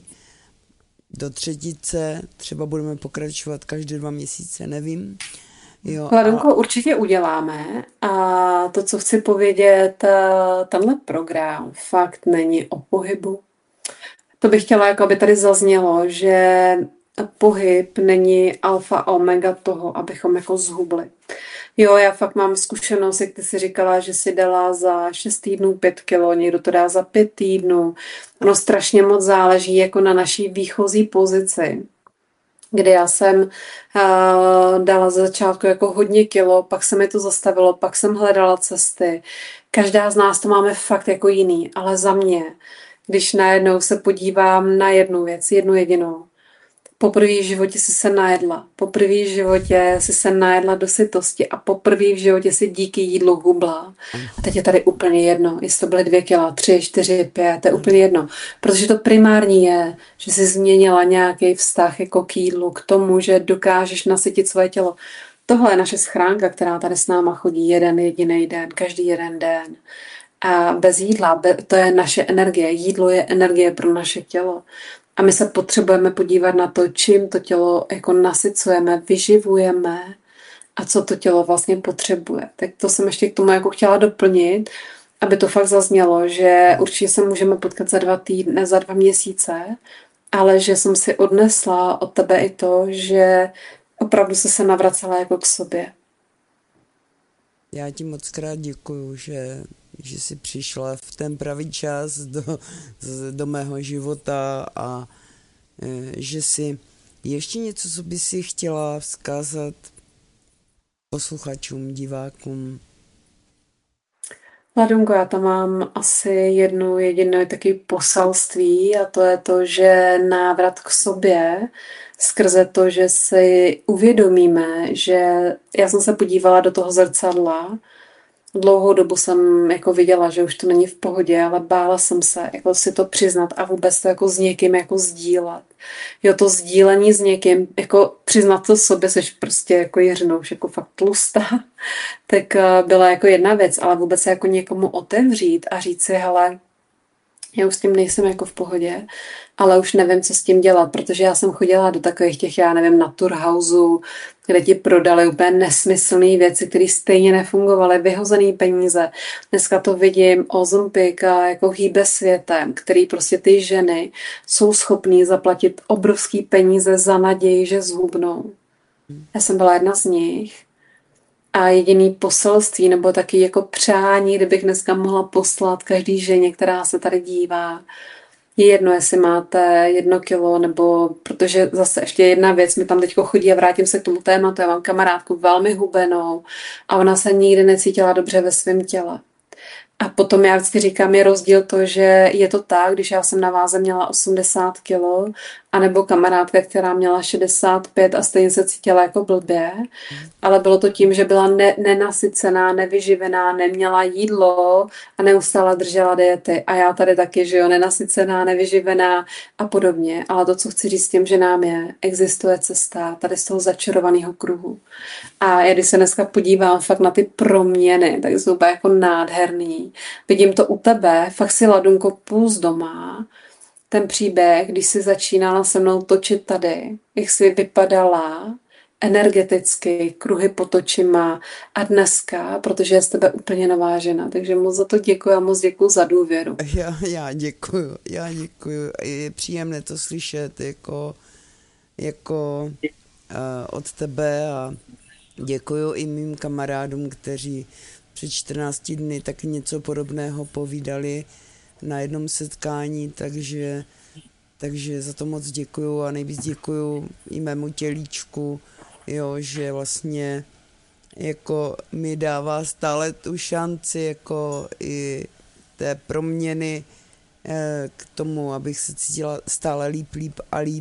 do třetice, třeba budeme pokračovat každé dva měsíce, nevím. Jo, a Hladunko, určitě uděláme a to, co chci povědět, eh, tenhle program fakt není o pohybu. To bych chtěla, jako aby tady zaznělo, že pohyb není alfa a omega toho, abychom jako zhubli. Jo, já fakt mám zkušenost, jak ty si říkala, že si dala za šest týdnů pět kilo, někdo to dá za pět týdnů. Ono strašně moc záleží jako na naší výchozí pozici, kdy já jsem uh, dala za začátku jako hodně kilo, pak se mi to zastavilo, pak jsem hledala cesty. Každá z nás to máme fakt jako jiný, ale za mě, když najednou se podívám na jednu věc, jednu jedinou, poprvé v životě si se najedla, poprvé v životě si se najedla do sytosti a poprvé v životě si díky jídlu hubla. A teď je tady úplně jedno, jestli to byly dvě kila, tři, čtyři, pět, to je úplně jedno. Protože to primární je, že jsi změnila nějaký vztah jako k jídlu, k tomu, že dokážeš nasytit svoje tělo. Tohle je naše schránka, která tady s náma chodí jeden jediný den, každý jeden den. A bez jídla, to je naše energie. Jídlo je energie pro naše tělo. A my se potřebujeme podívat na to, čím to tělo jako nasycujeme, vyživujeme a co to tělo vlastně potřebuje. Tak to jsem ještě k tomu jako chtěla doplnit, aby to fakt zaznělo, že určitě se můžeme potkat za dva týdny, za dva měsíce, ale že jsem si odnesla od tebe i to, že opravdu se se navracela jako k sobě. já ti moc krát děkuju, že, že jsi přišla v ten pravý čas do, do mého života a eh, že si ještě něco, co by si chtěla vzkázat posluchačům, divákům. Ladunko, já tam mám asi jednu jediné taky poselství a to je to, že návrat k sobě skrze to, že si uvědomíme, že já jsem se podívala do toho zrcadla Dlouhou dobu jsem jako viděla, že už to není v pohodě, ale bála jsem se jako si to přiznat a vůbec to jako s někým jako sdílet. Jo, to sdílení s někým, jako přiznat to sobě, seš prostě jako Jiřinou, už jako fakt tlustá, tak eh, byla jako jedna věc, ale vůbec se jako někomu otevřít a říct si, hele, já už s tím nejsem jako v pohodě, ale už nevím, co s tím dělat, protože já jsem chodila do takových těch, já nevím, naturhausů, kde ti prodali úplně nesmyslné věci, které stejně nefungovaly, vyhozený peníze. Dneska to vidím, Ozempic jako hýbe světem, který prostě ty ženy jsou schopný zaplatit obrovský peníze za naději, že zhubnou. Já jsem byla jedna z nich. A jediný poselství, nebo taky jako přání, kdybych dneska mohla poslat každý ženě, která se tady dívá, je jedno, jestli máte jedno kilo, nebo protože zase ještě jedna věc, mi tam teďko chodí a vrátím se k tomu tématu, já mám kamarádku velmi hubenou a ona se nikdy necítila dobře ve svém těle. A potom já vždycky říkám, je rozdíl to, že je to tak, když já jsem na váze měla osmdesát kilo, anebo kamarádka, která měla šedesát pět a stejně se cítila jako blbě, ale bylo to tím, že byla ne- nenasycená, nevyživená, neměla jídlo a neustále držela diety. A já tady taky, že jo, nenasycená, nevyživená a podobně. Ale to, co chci říct tím, že nám je, existuje cesta tady z toho začarovaného kruhu. A já když se dneska podívám fakt na ty proměny, tak jsou úplně jako nádherný. Vidím to u tebe, fakt si ladunko půl doma. Ten příběh, když jsi začínala se mnou točit tady, jak jsi vypadala energeticky, kruhy pod očima a dneska, protože je z tebe úplně navážena. Takže moc za to děkuji a moc děkuji za důvěru. Já, já děkuju, já děkuju. Je příjemné to slyšet jako, jako uh, od tebe a děkuju i mým kamarádům, kteří před čtrnácti dny taky něco podobného povídali na jednom setkání, takže, takže za to moc děkuju a nejvíc děkuju i mému tělíčku, jo, že vlastně jako mi dává stále tu šanci jako i té proměny eh, k tomu, abych se cítila stále líp, líp a líp.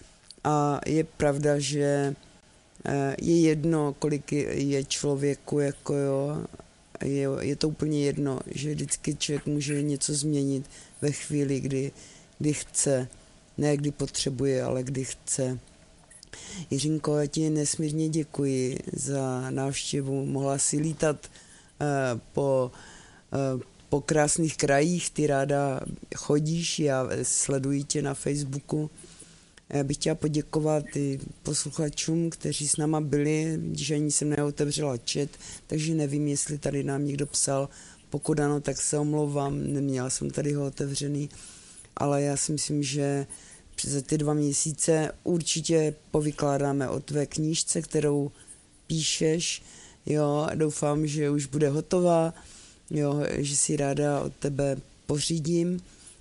A je pravda, že eh, je jedno, kolik je, je člověku, jako jo, je, je to úplně jedno, že vždycky člověk může něco změnit ve chvíli, kdy, kdy chce, ne kdy potřebuje, ale kdy chce. Jiřinko, já ti nesmírně děkuji za návštěvu. Mohla si lítat uh, po, uh, po krásných krajích, ty ráda chodíš, já sleduji tě na Facebooku. Já bych chtěla poděkovat i posluchačům, kteří s náma byli, když ani jsem neotevřela chat, takže nevím, jestli tady nám někdo psal. Pokud ano, tak se omlouvám, neměla jsem tady ho otevřený, ale já si myslím, že přes ty dva měsíce určitě povykládáme o tvé knížce, kterou píšeš, jo, a doufám, že už bude hotová, jo, že si ráda od tebe pořídím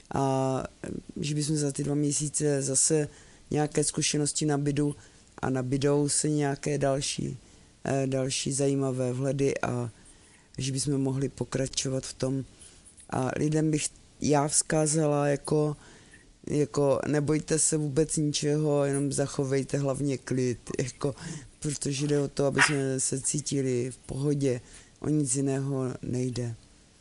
a že bychom za ty dva měsíce zase nějaké zkušenosti nabidu a nabidou se nějaké další, eh, další zajímavé vhledy a že bychom mohli pokračovat v tom. A lidem bych já vzkázala jako, jako nebojte se vůbec ničeho, jenom zachovejte hlavně klid, jako, protože jde o to, aby jsme se cítili v pohodě, o nic jiného nejde.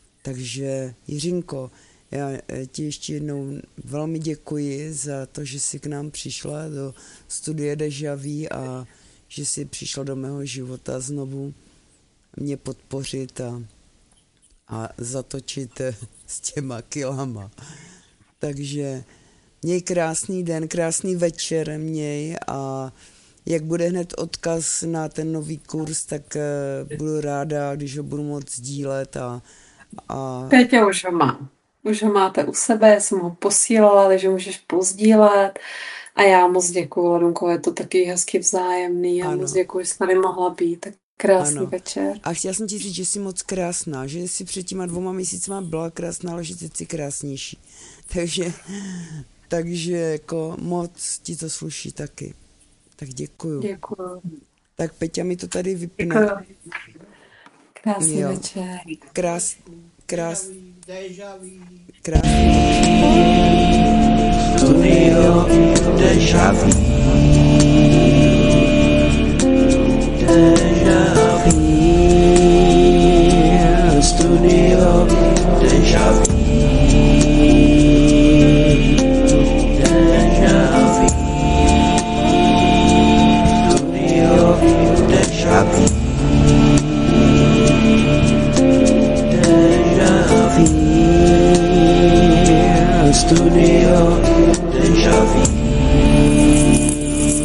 Takže Jiřinko, já ti ještě jednou velmi děkuji za to, že jsi k nám přišla do studie Deja Vu a že jsi přišla do mého života znovu mě podpořit a, a zatočit s těma kilama. Takže měj krásný den, krásný večer měj a jak bude hned odkaz na ten nový kurz, tak uh, budu ráda, když ho budu moct sdílet a, a... Péťa už ho má. Už ho máte u sebe, já jsem ho posílala, takže můžeš pozdílet. A já moc děkuju, Ladunko, je to taky hezky vzájemný. Já Ano. moc děkuju, že jsi tady mohla být. Tak krásný Ano. večer. A chtěla jsem ti říct, že jsi moc krásná, že jsi před těma dvoma měsícima byla krásná, ale že teď jsi krásnější. Takže, takže jako moc ti to sluší taky. Tak děkuju. Děkuju. Tak Peťa mi to tady vypne. Děkuju. Krásný Jo. večer. Krás, krás, krásný. Studio Deja Vu. Deja Vu. studio déjà vu.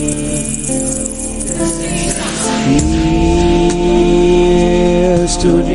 Studio